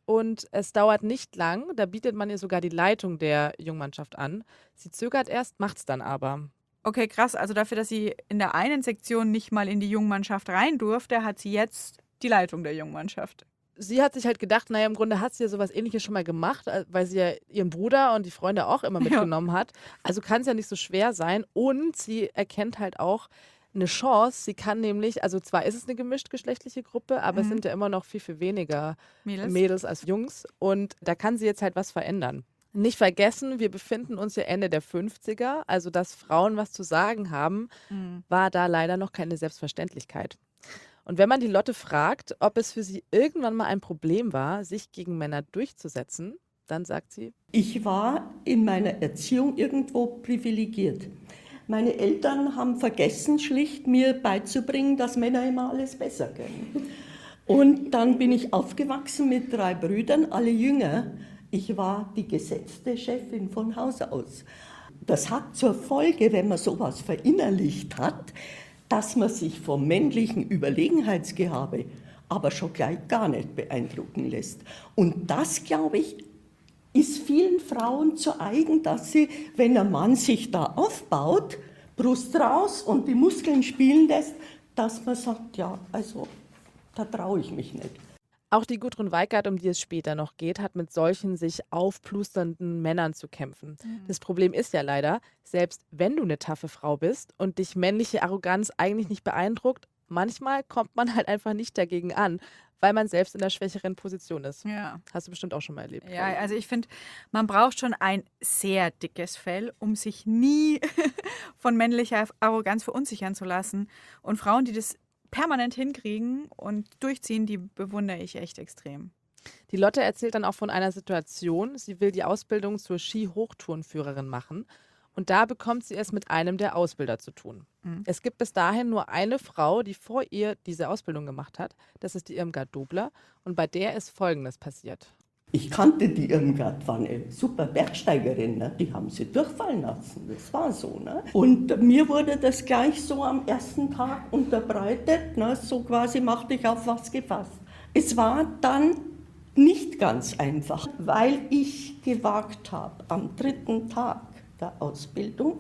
und es dauert nicht lang, da bietet man ihr sogar die Leitung der Jungmannschaft an. Sie zögert erst, macht's dann aber. Okay, krass. Also dafür, dass sie in der einen Sektion nicht mal in die Jungmannschaft rein durfte, hat sie jetzt die Leitung der Jungmannschaft. Sie hat sich halt gedacht, naja, im Grunde hat sie ja sowas Ähnliches schon mal gemacht, äh, weil sie ja ihren Bruder und die Freunde auch immer mitgenommen hat. Also kann es ja nicht so schwer sein. Und sie erkennt halt auch eine Chance. Sie kann nämlich, also zwar ist es eine gemischt-geschlechtliche Gruppe, aber es Mhm. sind ja immer noch viel, viel weniger Mädels? Mädels als Jungs. Und da kann sie jetzt halt was verändern. Nicht vergessen, wir befinden uns ja Ende der fünfziger. Also, dass Frauen was zu sagen haben, Mhm. war da leider noch keine Selbstverständlichkeit. Und wenn man die Lotte fragt, ob es für sie irgendwann mal ein Problem war, sich gegen Männer durchzusetzen, dann sagt sie, Ich war in meiner Erziehung irgendwo privilegiert. Meine Eltern haben vergessen, schlicht mir beizubringen, dass Männer immer alles besser können. Und dann bin ich aufgewachsen mit drei Brüdern, alle jünger. Ich war die gesetzte Chefin von Haus aus. Das hat zur Folge, wenn man sowas verinnerlicht hat, dass man sich vom männlichen Überlegenheitsgehabe aber schon gleich gar nicht beeindrucken lässt. Und das, glaube ich, ist vielen Frauen zu eigen, dass sie, wenn ein Mann sich da aufbaut, Brust raus und die Muskeln spielen lässt, dass man sagt, ja, also da traue ich mich nicht. auch die Gudrun Weikart, um die es später noch geht, hat mit solchen sich aufplusternden Männern zu kämpfen. Das Problem ist ja leider, selbst wenn du eine taffe Frau bist und dich männliche Arroganz eigentlich nicht beeindruckt, manchmal kommt man halt einfach nicht dagegen an, weil man selbst in der schwächeren Position ist. Ja. Hast du bestimmt auch schon mal erlebt. Ja, also ich finde, man braucht schon ein sehr dickes Fell, um sich nie von männlicher Arroganz verunsichern zu lassen. Und Frauen, die das permanent hinkriegen und durchziehen, die bewundere ich echt extrem. Die Lotte erzählt dann auch von einer Situation. Sie will die Ausbildung zur Ski-Hochtourenführerin machen. Und da bekommt sie es mit einem der Ausbilder zu tun. Mhm. Es gibt bis dahin nur eine Frau, die vor ihr diese Ausbildung gemacht hat. Das ist die Irmgard Dobler. Und bei der ist Folgendes passiert. Ich kannte die Irmgard, war eine super Bergsteigerin, ne? Die haben sie durchfallen lassen, das war so. Ne? Und mir wurde das gleich so am ersten Tag unterbreitet, ne? So quasi machte ich auf was gefasst. Es war dann nicht ganz einfach, weil ich gewagt habe, am dritten Tag der Ausbildung,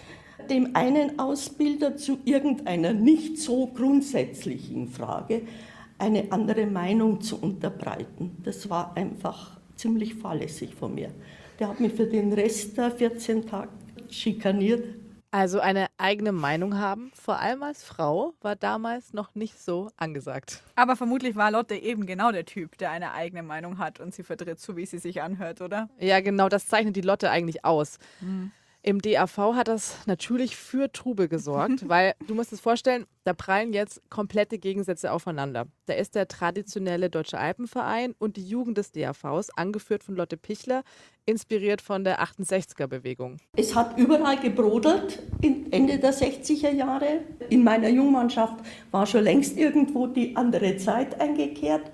dem einen Ausbilder zu irgendeiner nicht so grundsätzlichen Frage eine andere Meinung zu unterbreiten. Das war einfach ziemlich fahrlässig von mir. Der hat mich für den Rest der vierzehn Tage schikaniert. Also eine eigene Meinung haben, vor allem als Frau, war damals noch nicht so angesagt. Aber vermutlich war Lotte eben genau der Typ, der eine eigene Meinung hat und sie vertritt, so wie sie sich anhört, oder? Ja, genau, das zeichnet die Lotte eigentlich aus. Mhm. Im D A V hat das natürlich für Trubel gesorgt, weil du musst es vorstellen, da prallen jetzt komplette Gegensätze aufeinander. Da ist der traditionelle Deutsche Alpenverein und die Jugend des D A Vs, angeführt von Lotte Pichler, inspiriert von der achtundsechziger-Bewegung. Es hat überall gebrodelt, Ende der sechziger Jahre. In meiner Jungmannschaft war schon längst irgendwo die andere Zeit eingekehrt.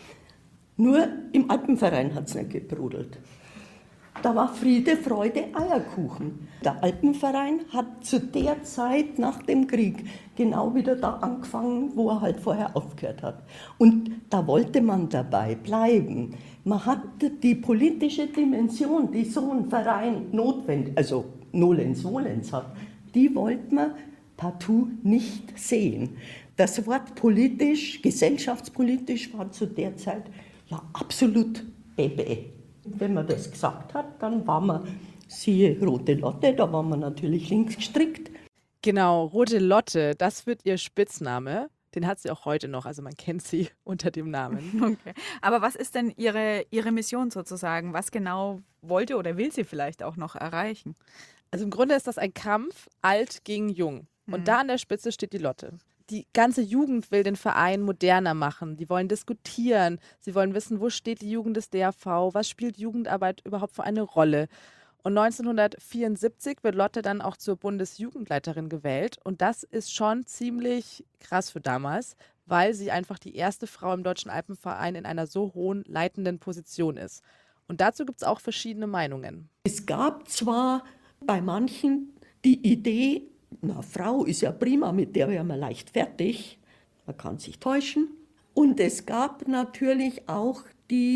Nur im Alpenverein hat es nicht gebrodelt. Da war Friede, Freude, Eierkuchen. Der Alpenverein hat zu der Zeit nach dem Krieg genau wieder da angefangen, wo er halt vorher aufgehört hat. Und da wollte man dabei bleiben. Man hat die politische Dimension, die so ein Verein notwendig, also nolens volens hat, die wollte man partout nicht sehen. Das Wort politisch, gesellschaftspolitisch war zu der Zeit ja absolut bebe. Wenn man das gesagt hat, dann war man, siehe Rote Lotte, da war man natürlich links gestrickt. Genau, Rote Lotte, das wird ihr Spitzname. Den hat sie auch heute noch, also man kennt sie unter dem Namen. Okay. Aber was ist denn ihre, ihre Mission sozusagen? Was genau wollte oder will sie vielleicht auch noch erreichen? Also im Grunde ist das ein Kampf alt gegen jung. Und mhm. da an der Spitze steht die Lotte. Die ganze Jugend will den Verein moderner machen. Die wollen diskutieren. Sie wollen wissen, wo steht die Jugend des D A V? Was spielt Jugendarbeit überhaupt für eine Rolle? Und neunzehnhundertvierundsiebzig wird Lotte dann auch zur Bundesjugendleiterin gewählt. Und das ist schon ziemlich krass für damals, weil sie einfach die erste Frau im Deutschen Alpenverein in einer so hohen leitenden Position ist. Und dazu gibt es auch verschiedene Meinungen. Es gab zwar bei manchen die Idee, na, Frau ist ja prima, mit der wäre man leicht fertig. Man kann sich täuschen. Und es gab natürlich auch die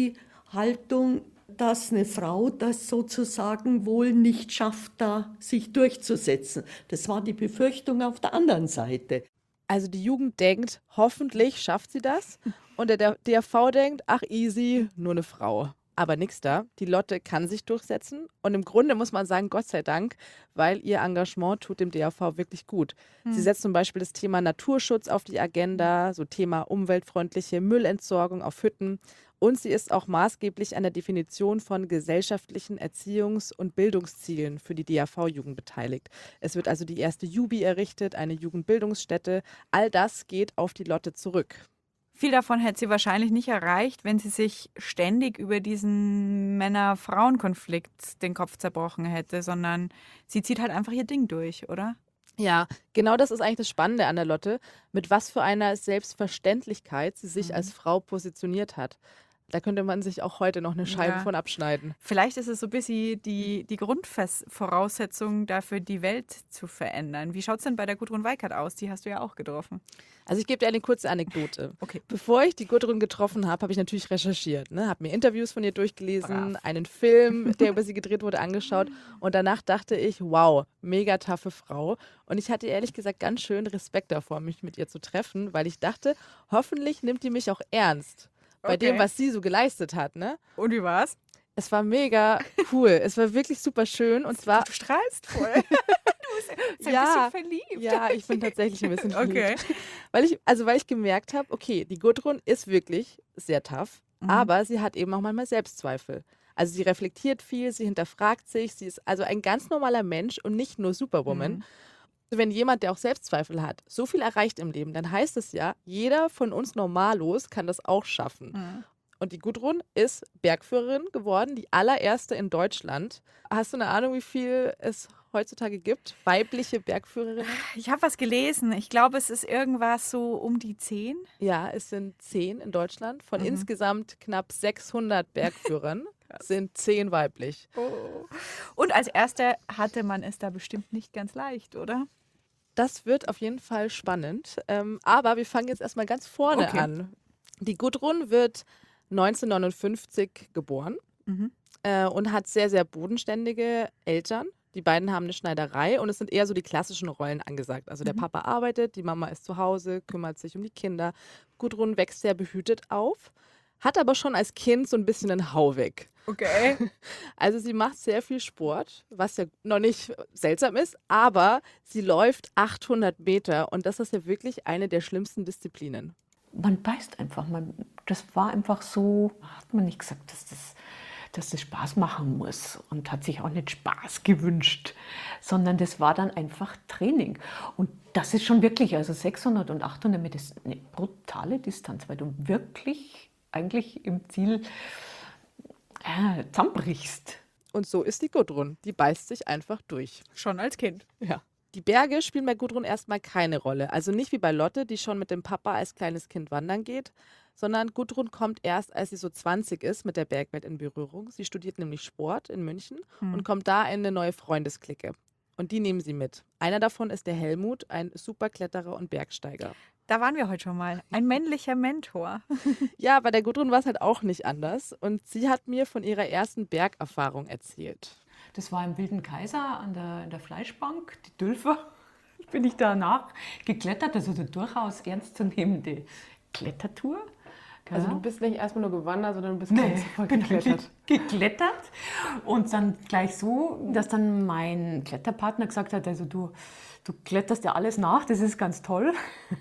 Haltung, dass eine Frau das sozusagen wohl nicht schafft, da sich durchzusetzen. Das war die Befürchtung auf der anderen Seite. Also die Jugend denkt, hoffentlich schafft sie das. Und der D R V denkt, ach easy, nur eine Frau. Aber nix da. Die Lotte kann sich durchsetzen. Und im Grunde muss man sagen, Gott sei Dank, weil ihr Engagement tut dem D R V wirklich gut. Hm. Sie setzt zum Beispiel das Thema Naturschutz auf die Agenda, so Thema umweltfreundliche Müllentsorgung auf Hütten. Und sie ist auch maßgeblich an der Definition von gesellschaftlichen Erziehungs- und Bildungszielen für die D R V-Jugend beteiligt. Es wird also die erste Jubi errichtet, eine Jugendbildungsstätte. All das geht auf die Lotte zurück. Viel davon hätte sie wahrscheinlich nicht erreicht, wenn sie sich ständig über diesen Männer-Frauen-Konflikt den Kopf zerbrochen hätte, sondern sie zieht halt einfach ihr Ding durch, oder? Ja, genau das ist eigentlich das Spannende an der Lotte, mit was für einer Selbstverständlichkeit sie sich mhm. als Frau positioniert hat. Da könnte man sich auch heute noch eine Scheibe Ja. von abschneiden. Vielleicht ist es so ein bisschen die, die Grundvoraussetzung dafür, die Welt zu verändern. Wie schaut es denn bei der Gudrun Weikart aus? Die hast du ja auch getroffen. Also ich gebe dir eine kurze Anekdote. Okay. Bevor ich die Gudrun getroffen habe, habe ich natürlich recherchiert. Ne? Habe mir Interviews von ihr durchgelesen, Brav. einen Film, der über sie gedreht wurde, angeschaut. Und danach dachte ich, wow, mega taffe Frau. Und ich hatte ehrlich gesagt ganz schön Respekt davor, mich mit ihr zu treffen, weil ich dachte, hoffentlich nimmt die mich auch ernst. Bei Okay. dem, was sie so geleistet hat, ne? Und wie war's? Es war mega cool. Es war wirklich super schön. Und zwar. Du strahlst voll. Du bist ein Ja, bisschen verliebt. ja, ich bin tatsächlich ein bisschen verliebt. Okay. Weil ich, also weil ich gemerkt habe, okay, die Gudrun ist wirklich sehr tough, Mhm. aber sie hat eben auch manchmal Selbstzweifel. Also sie reflektiert viel, sie hinterfragt sich, sie ist also ein ganz normaler Mensch und nicht nur Superwoman. Mhm. Wenn jemand, der auch Selbstzweifel hat, so viel erreicht im Leben, dann heißt es ja, jeder von uns Normalos kann das auch schaffen. Mhm. Und die Gudrun ist Bergführerin geworden, die allererste in Deutschland. Hast du eine Ahnung, wie viel es heutzutage gibt? Weibliche Bergführerinnen? Ich habe was gelesen. Ich glaube, es ist irgendwas so um die zehn. Ja, es sind zehn in Deutschland. Von Mhm. insgesamt knapp sechshundert Bergführern sind zehn weiblich. Oh. Und als Erste hatte man es da bestimmt nicht ganz leicht, oder? Das wird auf jeden Fall spannend. Ähm, aber wir fangen jetzt erstmal ganz vorne Okay. an. Die Gudrun wird neunzehnhundertneunundfünfzig geboren Mhm. äh, und hat sehr, sehr bodenständige Eltern. Die beiden haben eine Schneiderei und es sind eher so die klassischen Rollen angesagt. Also der Mhm. Papa arbeitet, die Mama ist zu Hause, kümmert sich um die Kinder. Gudrun wächst sehr behütet auf, hat aber schon als Kind so ein bisschen einen Hau weg. Okay. Also sie macht sehr viel Sport, was ja noch nicht seltsam ist, aber sie läuft achthundert Meter und das ist ja wirklich eine der schlimmsten Disziplinen. Man beißt einfach. Man, das war einfach so, hat man nicht gesagt, dass das, dass das Spaß machen muss und hat sich auch nicht Spaß gewünscht, sondern das war dann einfach Training. Und das ist schon wirklich, also sechshundert und achthundert Meter ist eine brutale Distanz, weil du wirklich eigentlich im Ziel äh, zusammenbrichst. Und so ist die Gudrun. Die beißt sich einfach durch. Schon als Kind. Ja. Die Berge spielen bei Gudrun erstmal keine Rolle. Also nicht wie bei Lotte, die schon mit dem Papa als kleines Kind wandern geht, sondern Gudrun kommt erst, als sie so zwanzig ist, mit der Bergwelt in Berührung. Sie studiert nämlich Sport in München Hm. und kommt da in eine neue Freundesklicke. Und die nehmen sie mit. Einer davon ist der Helmut, ein Superkletterer und Bergsteiger. Da waren wir heute schon mal. Ein männlicher Mentor. Ja, bei der Gudrun war es halt auch nicht anders. Und sie hat mir von ihrer ersten Bergerfahrung erzählt. Das war im Wilden Kaiser an der, an der Fleischbank, die Dülfer. Bin ich danach geklettert, also eine durchaus ernstzunehmende Klettertour. Also du bist nicht erstmal nur gewandert, sondern du bist Nee, ganz voll bin geklettert. geklettert und dann gleich so, dass dann mein Kletterpartner gesagt hat, also du, du kletterst ja alles nach, das ist ganz toll.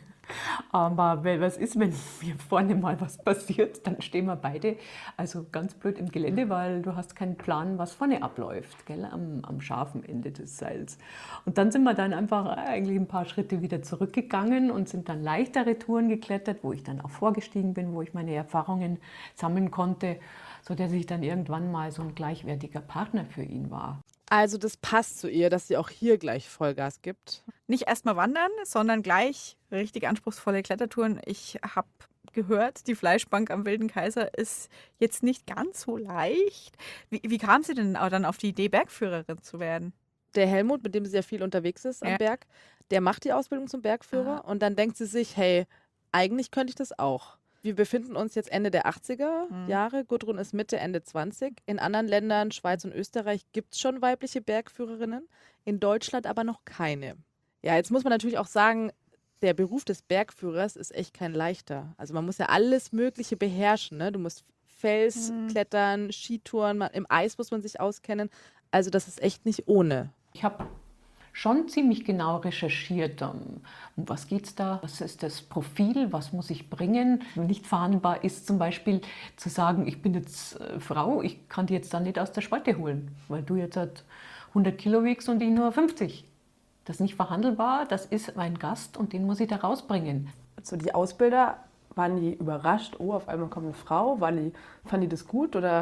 Aber wenn was ist, wenn mir vorne mal was passiert, dann stehen wir beide also ganz blöd im Gelände, weil du hast keinen Plan, was vorne abläuft, gell, am, am scharfen Ende des Seils. Und dann sind wir dann einfach eigentlich ein paar Schritte wieder zurückgegangen und sind dann leichtere Touren geklettert, wo ich dann auch vorgestiegen bin, wo ich meine Erfahrungen sammeln konnte, sodass ich dann irgendwann mal so ein gleichwertiger Partner für ihn war. Also das passt zu ihr, dass sie auch hier gleich Vollgas gibt. Nicht erstmal wandern, sondern gleich richtig anspruchsvolle Klettertouren. Ich habe gehört, die Fleischbank am Wilden Kaiser ist jetzt nicht ganz so leicht. Wie, wie kam sie denn auch dann auf die Idee, Bergführerin zu werden? Der Helmut, mit dem sie ja viel unterwegs ist am Ja. Berg, der macht die Ausbildung zum Bergführer und dann denkt sie sich, hey, eigentlich könnte ich das auch. Wir befinden uns jetzt Ende der achtziger Jahre. Gudrun ist Mitte, Ende zwanzig. In anderen Ländern, Schweiz und Österreich, gibt es schon weibliche Bergführerinnen. In Deutschland aber noch keine. Ja, jetzt muss man natürlich auch sagen, der Beruf des Bergführers ist echt kein leichter. Also man muss ja alles Mögliche beherrschen. Ne? Du musst Fels mhm. klettern, Skitouren, man, im Eis muss man sich auskennen. Also das ist echt nicht ohne. Ich habe schon ziemlich genau recherchiert, um was geht es da, was ist das Profil, was muss ich bringen. Nicht verhandelbar ist zum Beispiel zu sagen, ich bin jetzt äh, Frau, ich kann die jetzt dann nicht aus der Spalte holen, weil du jetzt halt hundert Kilo wiegst und ich nur fünfzig. Das ist nicht verhandelbar, das ist mein Gast und den muss ich da rausbringen. Also die Ausbilder, waren die überrascht, oh, auf einmal kommt eine Frau, waren die, fanden die das gut oder?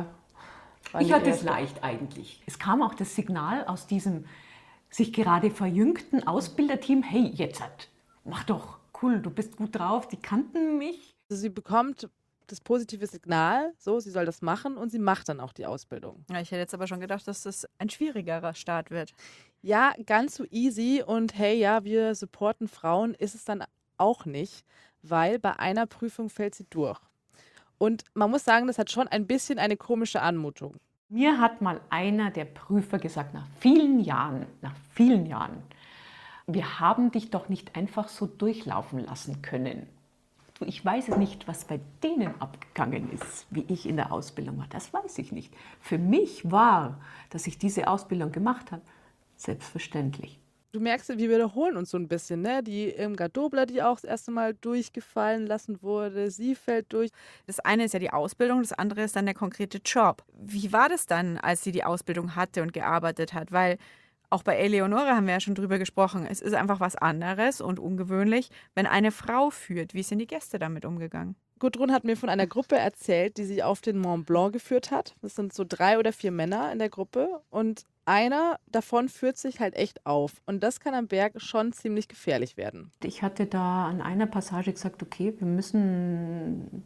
Ich hatte es leicht eigentlich. Es kam auch das Signal aus diesem sich gerade verjüngten Ausbilderteam, hey, jetzt hat, mach doch, cool, du bist gut drauf, die kannten mich. Also sie bekommt das positive Signal, so, sie soll das machen und sie macht dann auch die Ausbildung. Ja, ich hätte jetzt aber schon gedacht, dass das ein schwierigerer Start wird. Ja, ganz so easy und hey, ja, wir supporten Frauen, ist es dann auch nicht, weil bei einer Prüfung fällt sie durch. Und man muss sagen, das hat schon ein bisschen eine komische Anmutung. Mir hat mal einer der Prüfer gesagt, nach vielen Jahren, nach vielen Jahren, wir haben dich doch nicht einfach so durchlaufen lassen können. Ich weiß es nicht, was bei denen abgegangen ist, wie ich in der Ausbildung war. Das weiß ich nicht. Für mich war, dass ich diese Ausbildung gemacht habe, selbstverständlich. Du merkst, wir wiederholen uns so ein bisschen, ne? Die Irmgard Dobler, die auch das erste Mal durchgefallen lassen wurde, sie fällt durch. Das eine ist ja die Ausbildung, das andere ist dann der konkrete Job. Wie war das dann, als sie die Ausbildung hatte und gearbeitet hat? Weil auch bei Eleonore haben wir ja schon drüber gesprochen, es ist einfach was anderes und ungewöhnlich, wenn eine Frau führt. Wie sind die Gäste damit umgegangen? Gudrun hat mir von einer Gruppe erzählt, die sie auf den Mont Blanc geführt hat. Das sind so drei oder vier Männer in der Gruppe und einer davon führt sich halt echt auf. Und das kann am Berg schon ziemlich gefährlich werden. Ich hatte da an einer Passage gesagt, okay, wir müssen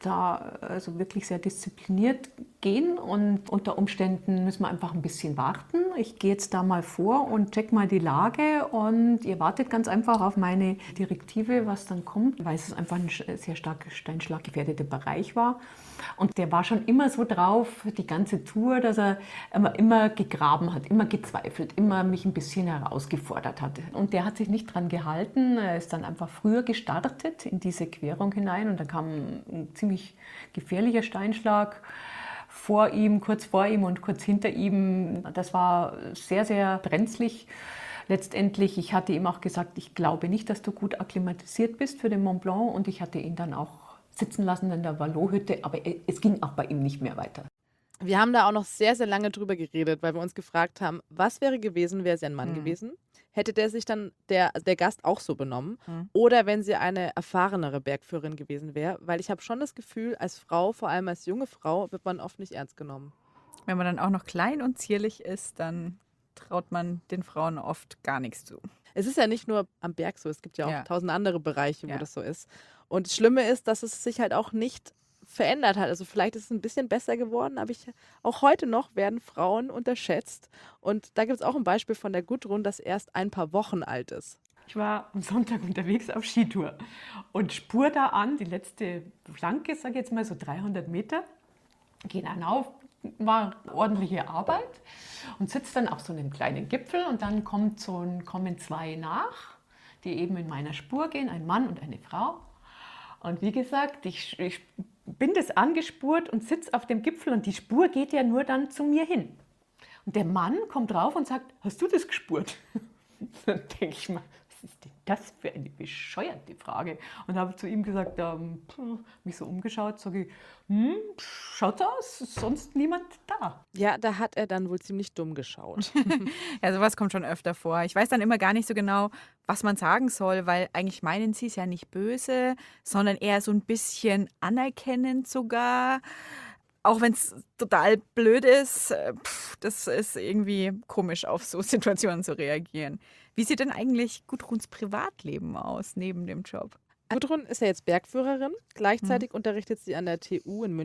da also wirklich sehr diszipliniert gehen und unter Umständen müssen wir einfach ein bisschen warten. Ich gehe jetzt da mal vor und check mal die Lage und ihr wartet ganz einfach auf meine Direktive, was dann kommt, weil es einfach ein sehr stark steinschlaggefährdeter Bereich war. Und der war schon immer so drauf, die ganze Tour, dass er immer, immer gegraben hat, immer gezweifelt, immer mich ein bisschen herausgefordert hat. Und der hat sich nicht dran gehalten, er ist dann einfach früher gestartet in diese Querung hinein und dann kam ein ziemlich gefährlicher Steinschlag vor ihm, kurz vor ihm und kurz hinter ihm. Das war sehr, sehr brenzlig. Letztendlich, ich hatte ihm auch gesagt, ich glaube nicht, dass du gut akklimatisiert bist für den Mont Blanc und ich hatte ihn dann auch sitzen lassen in der Vallot-Hütte, aber es ging auch bei ihm nicht mehr weiter. Wir haben da auch noch sehr, sehr lange drüber geredet, weil wir uns gefragt haben, was wäre gewesen, wäre sie ein Mann mhm. gewesen? Hätte der sich dann, der, der Gast auch so benommen? Mhm. Oder wenn sie eine erfahrenere Bergführerin gewesen wäre? Weil ich habe schon das Gefühl, als Frau, vor allem als junge Frau, wird man oft nicht ernst genommen. Wenn man dann auch noch klein und zierlich ist, dann traut man den Frauen oft gar nichts zu. Es ist ja nicht nur am Berg so, es gibt ja auch ja. tausend andere Bereiche, wo ja. das so ist. Und das Schlimme ist, dass es sich halt auch nicht verändert hat. Also vielleicht ist es ein bisschen besser geworden, aber ich, auch heute noch werden Frauen unterschätzt. Und da gibt es auch ein Beispiel von der Gudrun, das erst ein paar Wochen alt ist. Ich war am Sonntag unterwegs auf Skitour und spur da an, die letzte Flanke, sage ich jetzt mal so dreihundert Meter, gehe dann auf, war ordentliche Arbeit und sitze dann auf so einem kleinen Gipfel und dann kommt so ein, kommen zwei nach, die eben in meiner Spur gehen, ein Mann und eine Frau. Und wie gesagt, ich, ich bin das angespurt und sitze auf dem Gipfel und die Spur geht ja nur dann zu mir hin. Und der Mann kommt rauf und sagt, hast du das gespurt? Dann denke ich mal, was ist denn das für eine bescheuerte Frage? Und habe zu ihm gesagt, ähm, mich so umgeschaut, sage ich, hm, schaut aus, ist sonst niemand da. Ja, da hat er dann wohl ziemlich dumm geschaut. Ja, sowas kommt schon öfter vor. Ich weiß dann immer gar nicht so genau, was man sagen soll, weil eigentlich meinen sie es ja nicht böse, sondern eher so ein bisschen anerkennend sogar. Auch wenn es total blöd ist, pff, das ist irgendwie komisch, auf so Situationen zu reagieren. Wie sieht denn eigentlich Gudruns Privatleben aus, neben dem Job? Gudrun ist ja jetzt Bergführerin. Gleichzeitig mhm. unterrichtet sie an der T U in München.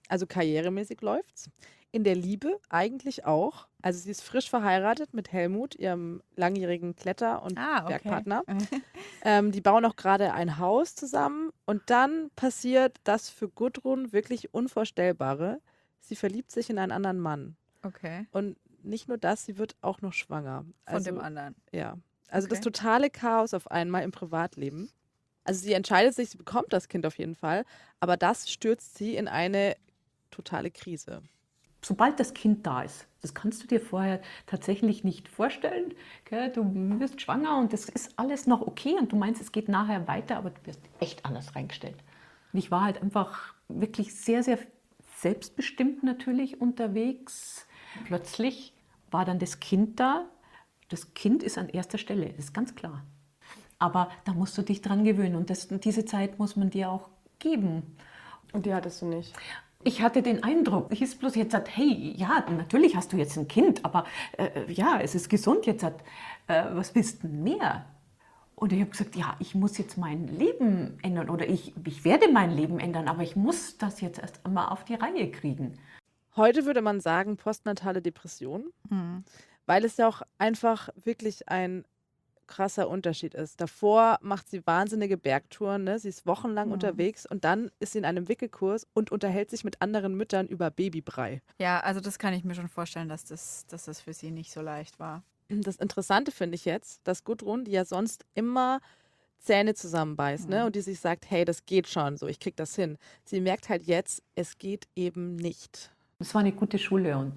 Also karrieremäßig läuft's. In der Liebe eigentlich auch. Also sie ist frisch verheiratet mit Helmut, ihrem langjährigen Kletter- und Ah, okay. Bergpartner. Ähm, die bauen auch gerade ein Haus zusammen. Und dann passiert das für Gudrun wirklich Unvorstellbare. Sie verliebt sich in einen anderen Mann. Okay. Und nicht nur das, sie wird auch noch schwanger. Von Also, dem anderen. Ja. Also das Okay. totale Chaos auf einmal im Privatleben. Also sie entscheidet sich, sie bekommt das Kind auf jeden Fall, aber das stürzt sie in eine totale Krise. Sobald das Kind da ist, das kannst du dir vorher tatsächlich nicht vorstellen. Gell? Du wirst schwanger und das ist alles noch okay und du meinst, es geht nachher weiter, aber du wirst echt anders reingestellt. Und ich war halt einfach wirklich sehr, sehr selbstbestimmt natürlich unterwegs. Plötzlich war dann das Kind da. Das Kind ist an erster Stelle, das ist ganz klar. Aber da musst du dich dran gewöhnen und das, diese Zeit muss man dir auch geben. Und die hattest du nicht? Ich hatte den Eindruck, ich ist bloß jetzt sagt, hey, ja, natürlich hast du jetzt ein Kind, aber äh, ja, es ist gesund jetzt, hat, äh, was willst du denn mehr? Und ich habe gesagt, ja, ich muss jetzt mein Leben ändern oder ich, ich werde mein Leben ändern, aber ich muss das jetzt erst einmal auf die Reihe kriegen. Heute würde man sagen postnatale Depression, Mhm. weil es ja auch einfach wirklich ein krasser Unterschied ist. Davor macht sie wahnsinnige Bergtouren, ne? Sie ist wochenlang Mhm. unterwegs und dann ist sie in einem Wickelkurs und unterhält sich mit anderen Müttern über Babybrei. Ja, also das kann ich mir schon vorstellen, dass das, dass das für sie nicht so leicht war. Das Interessante finde ich jetzt, dass Gudrun, die ja sonst immer Zähne zusammenbeißt, ne? Und die sich sagt, hey, das geht schon, so, ich krieg das hin. Sie merkt halt jetzt, es geht eben nicht. Es war eine gute Schule und,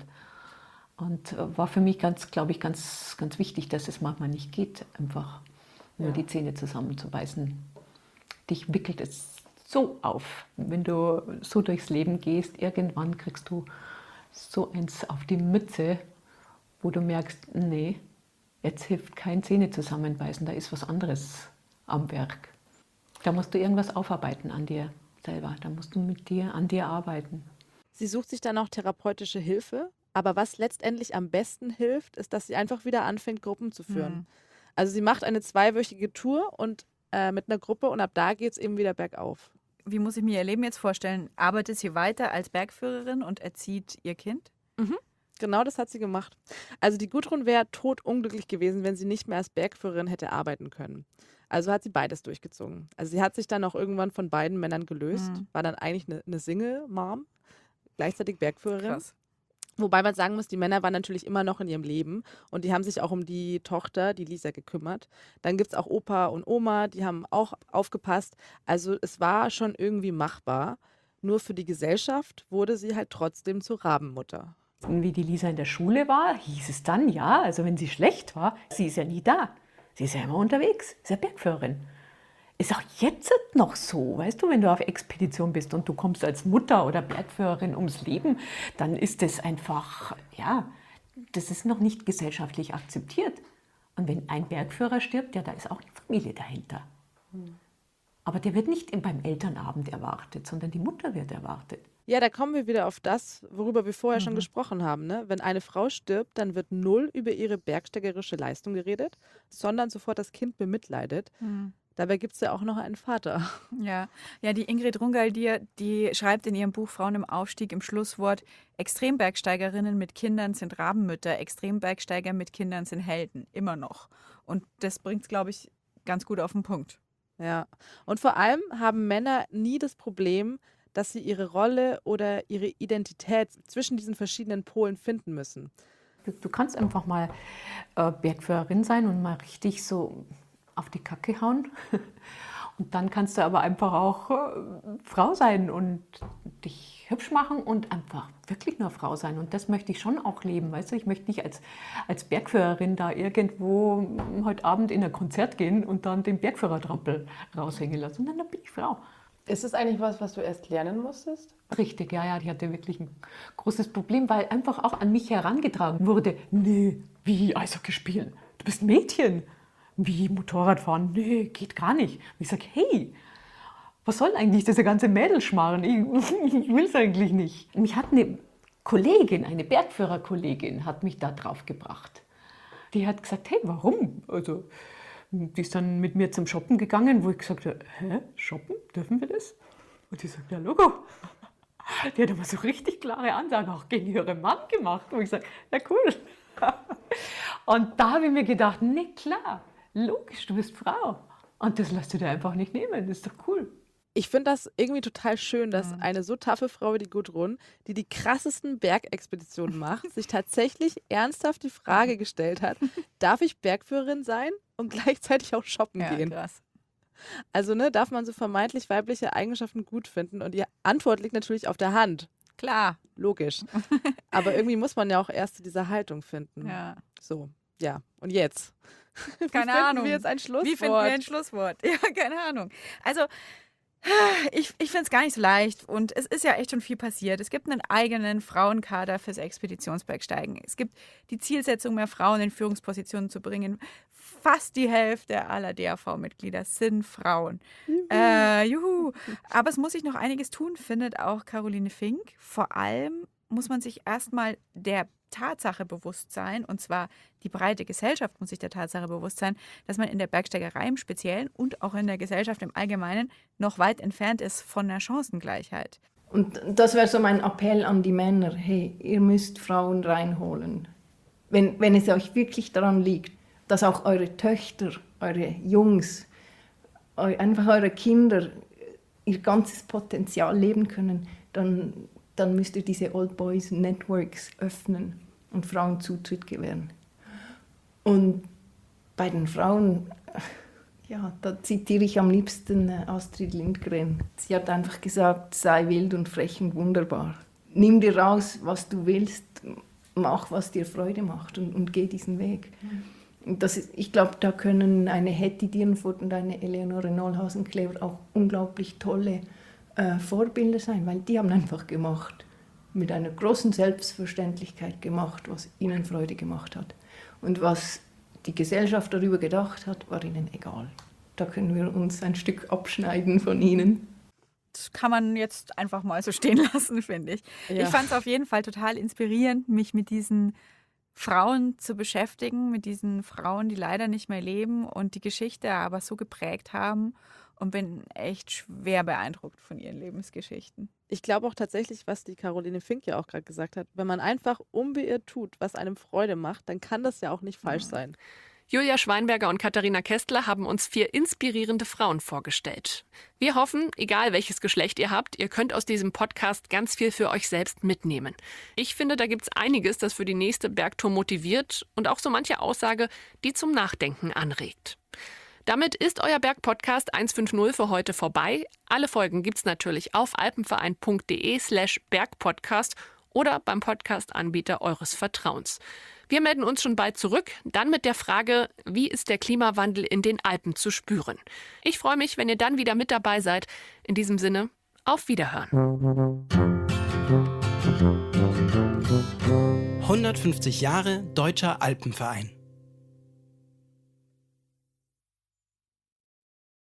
und äh, war für mich ganz, glaube ich, ganz, ganz wichtig, dass es manchmal nicht geht, einfach nur Ja. die Zähne zusammenzubeißen. Dich wickelt es so auf. Wenn du so durchs Leben gehst, irgendwann kriegst du so eins auf die Mütze, wo du merkst, nee, jetzt hilft kein Zähne zusammenbeißen, da ist was anderes am Werk. Da musst du irgendwas aufarbeiten an dir selber, da musst du mit dir, an dir arbeiten. Sie sucht sich dann auch therapeutische Hilfe, aber was letztendlich am besten hilft, ist, dass sie einfach wieder anfängt, Gruppen zu führen. Mhm. Also sie macht eine zweiwöchige Tour und äh, mit einer Gruppe und ab da geht es eben wieder bergauf. Wie muss ich mir ihr Leben jetzt vorstellen? Arbeitet sie weiter als Bergführerin und erzieht ihr Kind? Genau das hat sie gemacht. Also die Gudrun wäre totunglücklich gewesen, wenn sie nicht mehr als Bergführerin hätte arbeiten können. Also hat sie beides durchgezogen. Also sie hat sich dann auch irgendwann von beiden Männern gelöst, Mhm. war dann eigentlich eine, eine Single-Mom, gleichzeitig Bergführerin. Krass. Wobei man sagen muss, die Männer waren natürlich immer noch in ihrem Leben und die haben sich auch um die Tochter, die Lisa, gekümmert. Dann gibt es auch Opa und Oma, die haben auch aufgepasst. Also es war schon irgendwie machbar. Nur für die Gesellschaft wurde sie halt trotzdem zur Rabenmutter. Wie die Lisa in der Schule war, hieß es dann, ja, also wenn sie schlecht war, sie ist ja nie da. Sie ist ja immer unterwegs, ist ja Bergführerin. Ist auch jetzt noch so, weißt du, wenn du auf Expedition bist und du kommst als Mutter oder Bergführerin ums Leben, dann ist das einfach, ja, das ist noch nicht gesellschaftlich akzeptiert. Und wenn ein Bergführer stirbt, ja, da ist auch eine Familie dahinter. Aber der wird nicht beim Elternabend erwartet, sondern die Mutter wird erwartet. Ja, da kommen wir wieder auf das, worüber wir vorher schon gesprochen haben. Ne? Wenn eine Frau stirbt, dann wird null über ihre bergsteigerische Leistung geredet, sondern sofort das Kind bemitleidet. Dabei gibt es ja auch noch einen Vater. Ja, ja, die Ingrid Rungaldier, die schreibt in ihrem Buch Frauen im Aufstieg im Schlusswort, Extrembergsteigerinnen mit Kindern sind Rabenmütter, Extrembergsteiger mit Kindern sind Helden, immer noch. Und das bringt es, glaube ich, ganz gut auf den Punkt. Ja. Und vor allem haben Männer nie das Problem, dass sie ihre Rolle oder ihre Identität zwischen diesen verschiedenen Polen finden müssen. Du, du kannst einfach mal äh, Bergführerin sein und mal richtig so auf die Kacke hauen. Und dann kannst du aber einfach auch äh, Frau sein und dich hübsch machen und einfach wirklich nur Frau sein. Und das möchte ich schon auch leben, weißt du? Ich möchte nicht als, als Bergführerin da irgendwo heute Abend in ein Konzert gehen und dann den Bergführertrampel raushängen lassen, sondern dann bin ich Frau. Ist es eigentlich was, was du erst lernen musstest? Richtig, ja, ja, die hatte wirklich ein großes Problem, weil einfach auch an mich herangetragen wurde, nee, wie Eishockey spielen? Du bist ein Mädchen. Wie Motorradfahren? Nee, geht gar nicht. Und ich sage, hey, was soll eigentlich dieser ganze Mädelschmarren? Ich, ich will es eigentlich nicht. Mich hat eine Kollegin, eine Bergführerkollegin, hat mich da drauf gebracht. Die hat gesagt, hey, warum? Also, die ist dann mit mir zum Shoppen gegangen, wo ich gesagt habe, hä, shoppen? Dürfen wir das? Und die sagt, ja, Logo. Die hat immer so richtig klare Ansagen auch gegen ihren Mann gemacht, wo ich sage, ja cool. Und da habe ich mir gedacht, nee, klar, logisch, du bist Frau. Und das lässt du dir einfach nicht nehmen, das ist doch cool. Ich finde das irgendwie total schön, dass Mhm. eine so taffe Frau wie die Gudrun, die die krassesten Bergexpeditionen macht, sich tatsächlich ernsthaft die Frage gestellt hat, darf ich Bergführerin sein und gleichzeitig auch shoppen Ja, gehen? krass. Also ne, darf man so vermeintlich weibliche Eigenschaften gut finden? Und die Antwort liegt natürlich auf der Hand. Klar. Logisch. Aber irgendwie muss man ja auch erst zu dieser Haltung finden. Ja. So, ja. Und jetzt? Wie Keine finden Ahnung. wir jetzt ein Schlusswort? Wie finden wir ein Schlusswort? Ja, keine Ahnung. Also, ich, ich finde es gar nicht so leicht und es ist ja echt schon viel passiert. Es gibt einen eigenen Frauenkader fürs Expeditionsbergsteigen. Es gibt die Zielsetzung, mehr Frauen in Führungspositionen zu bringen. Fast die Hälfte aller D A V-Mitglieder sind Frauen. Juhu. Äh, juhu. Aber es muss sich noch einiges tun, findet auch Caroline Fink. Vor allem muss man sich erstmal der Tatsache bewusst sein, und zwar die breite Gesellschaft muss sich der Tatsache bewusst sein, dass man in der Bergsteigerei im Speziellen und auch in der Gesellschaft im Allgemeinen noch weit entfernt ist von der Chancengleichheit. Und das wäre so mein Appell an die Männer, hey, ihr müsst Frauen reinholen. Wenn, wenn es euch wirklich daran liegt, dass auch eure Töchter, eure Jungs, eu, einfach eure Kinder ihr ganzes Potenzial leben können, dann, dann müsst ihr diese Old Boys Networks öffnen und Frauen Zutritt gewähren. Und bei den Frauen, ja, da zitiere ich am liebsten Astrid Lindgren. Sie hat einfach gesagt, sei wild und frech und wunderbar. Nimm dir raus, was du willst, mach, was dir Freude macht und, und geh diesen Weg. Und das ist, ich glaube, da können eine Hetty Dierenfurt und eine Eleonore Nollhausen-Klever auch unglaublich tolle äh, Vorbilder sein, weil die haben einfach gemacht, mit einer großen Selbstverständlichkeit gemacht, was ihnen Freude gemacht hat. Und was die Gesellschaft darüber gedacht hat, war ihnen egal. Da können wir uns ein Stück abschneiden von ihnen. Das kann man jetzt einfach mal so stehen lassen, finde ich. Ja. Ich fand es auf jeden Fall total inspirierend, mich mit diesen Frauen zu beschäftigen, mit diesen Frauen, die leider nicht mehr leben und die Geschichte aber so geprägt haben, und bin echt schwer beeindruckt von ihren Lebensgeschichten. Ich glaube auch tatsächlich, was die Caroline Fink ja auch gerade gesagt hat, wenn man einfach unbeirrt tut, was einem Freude macht, dann kann das ja auch nicht falsch sein. Julia Schweinberger und Katharina Kästler haben uns vier inspirierende Frauen vorgestellt. Wir hoffen, egal welches Geschlecht ihr habt, ihr könnt aus diesem Podcast ganz viel für euch selbst mitnehmen. Ich finde, da gibt's einiges, das für die nächste Bergtour motiviert und auch so manche Aussage, die zum Nachdenken anregt. Damit ist euer Bergpodcast hundertfünfzig für heute vorbei. Alle Folgen gibt's natürlich auf alpenverein.de slash Bergpodcast oder beim Podcast-Anbieter eures Vertrauens. Wir melden uns schon bald zurück, dann mit der Frage, wie ist der Klimawandel in den Alpen zu spüren? Ich freue mich, wenn ihr dann wieder mit dabei seid. In diesem Sinne, auf Wiederhören. hundertfünfzig Jahre Deutscher Alpenverein.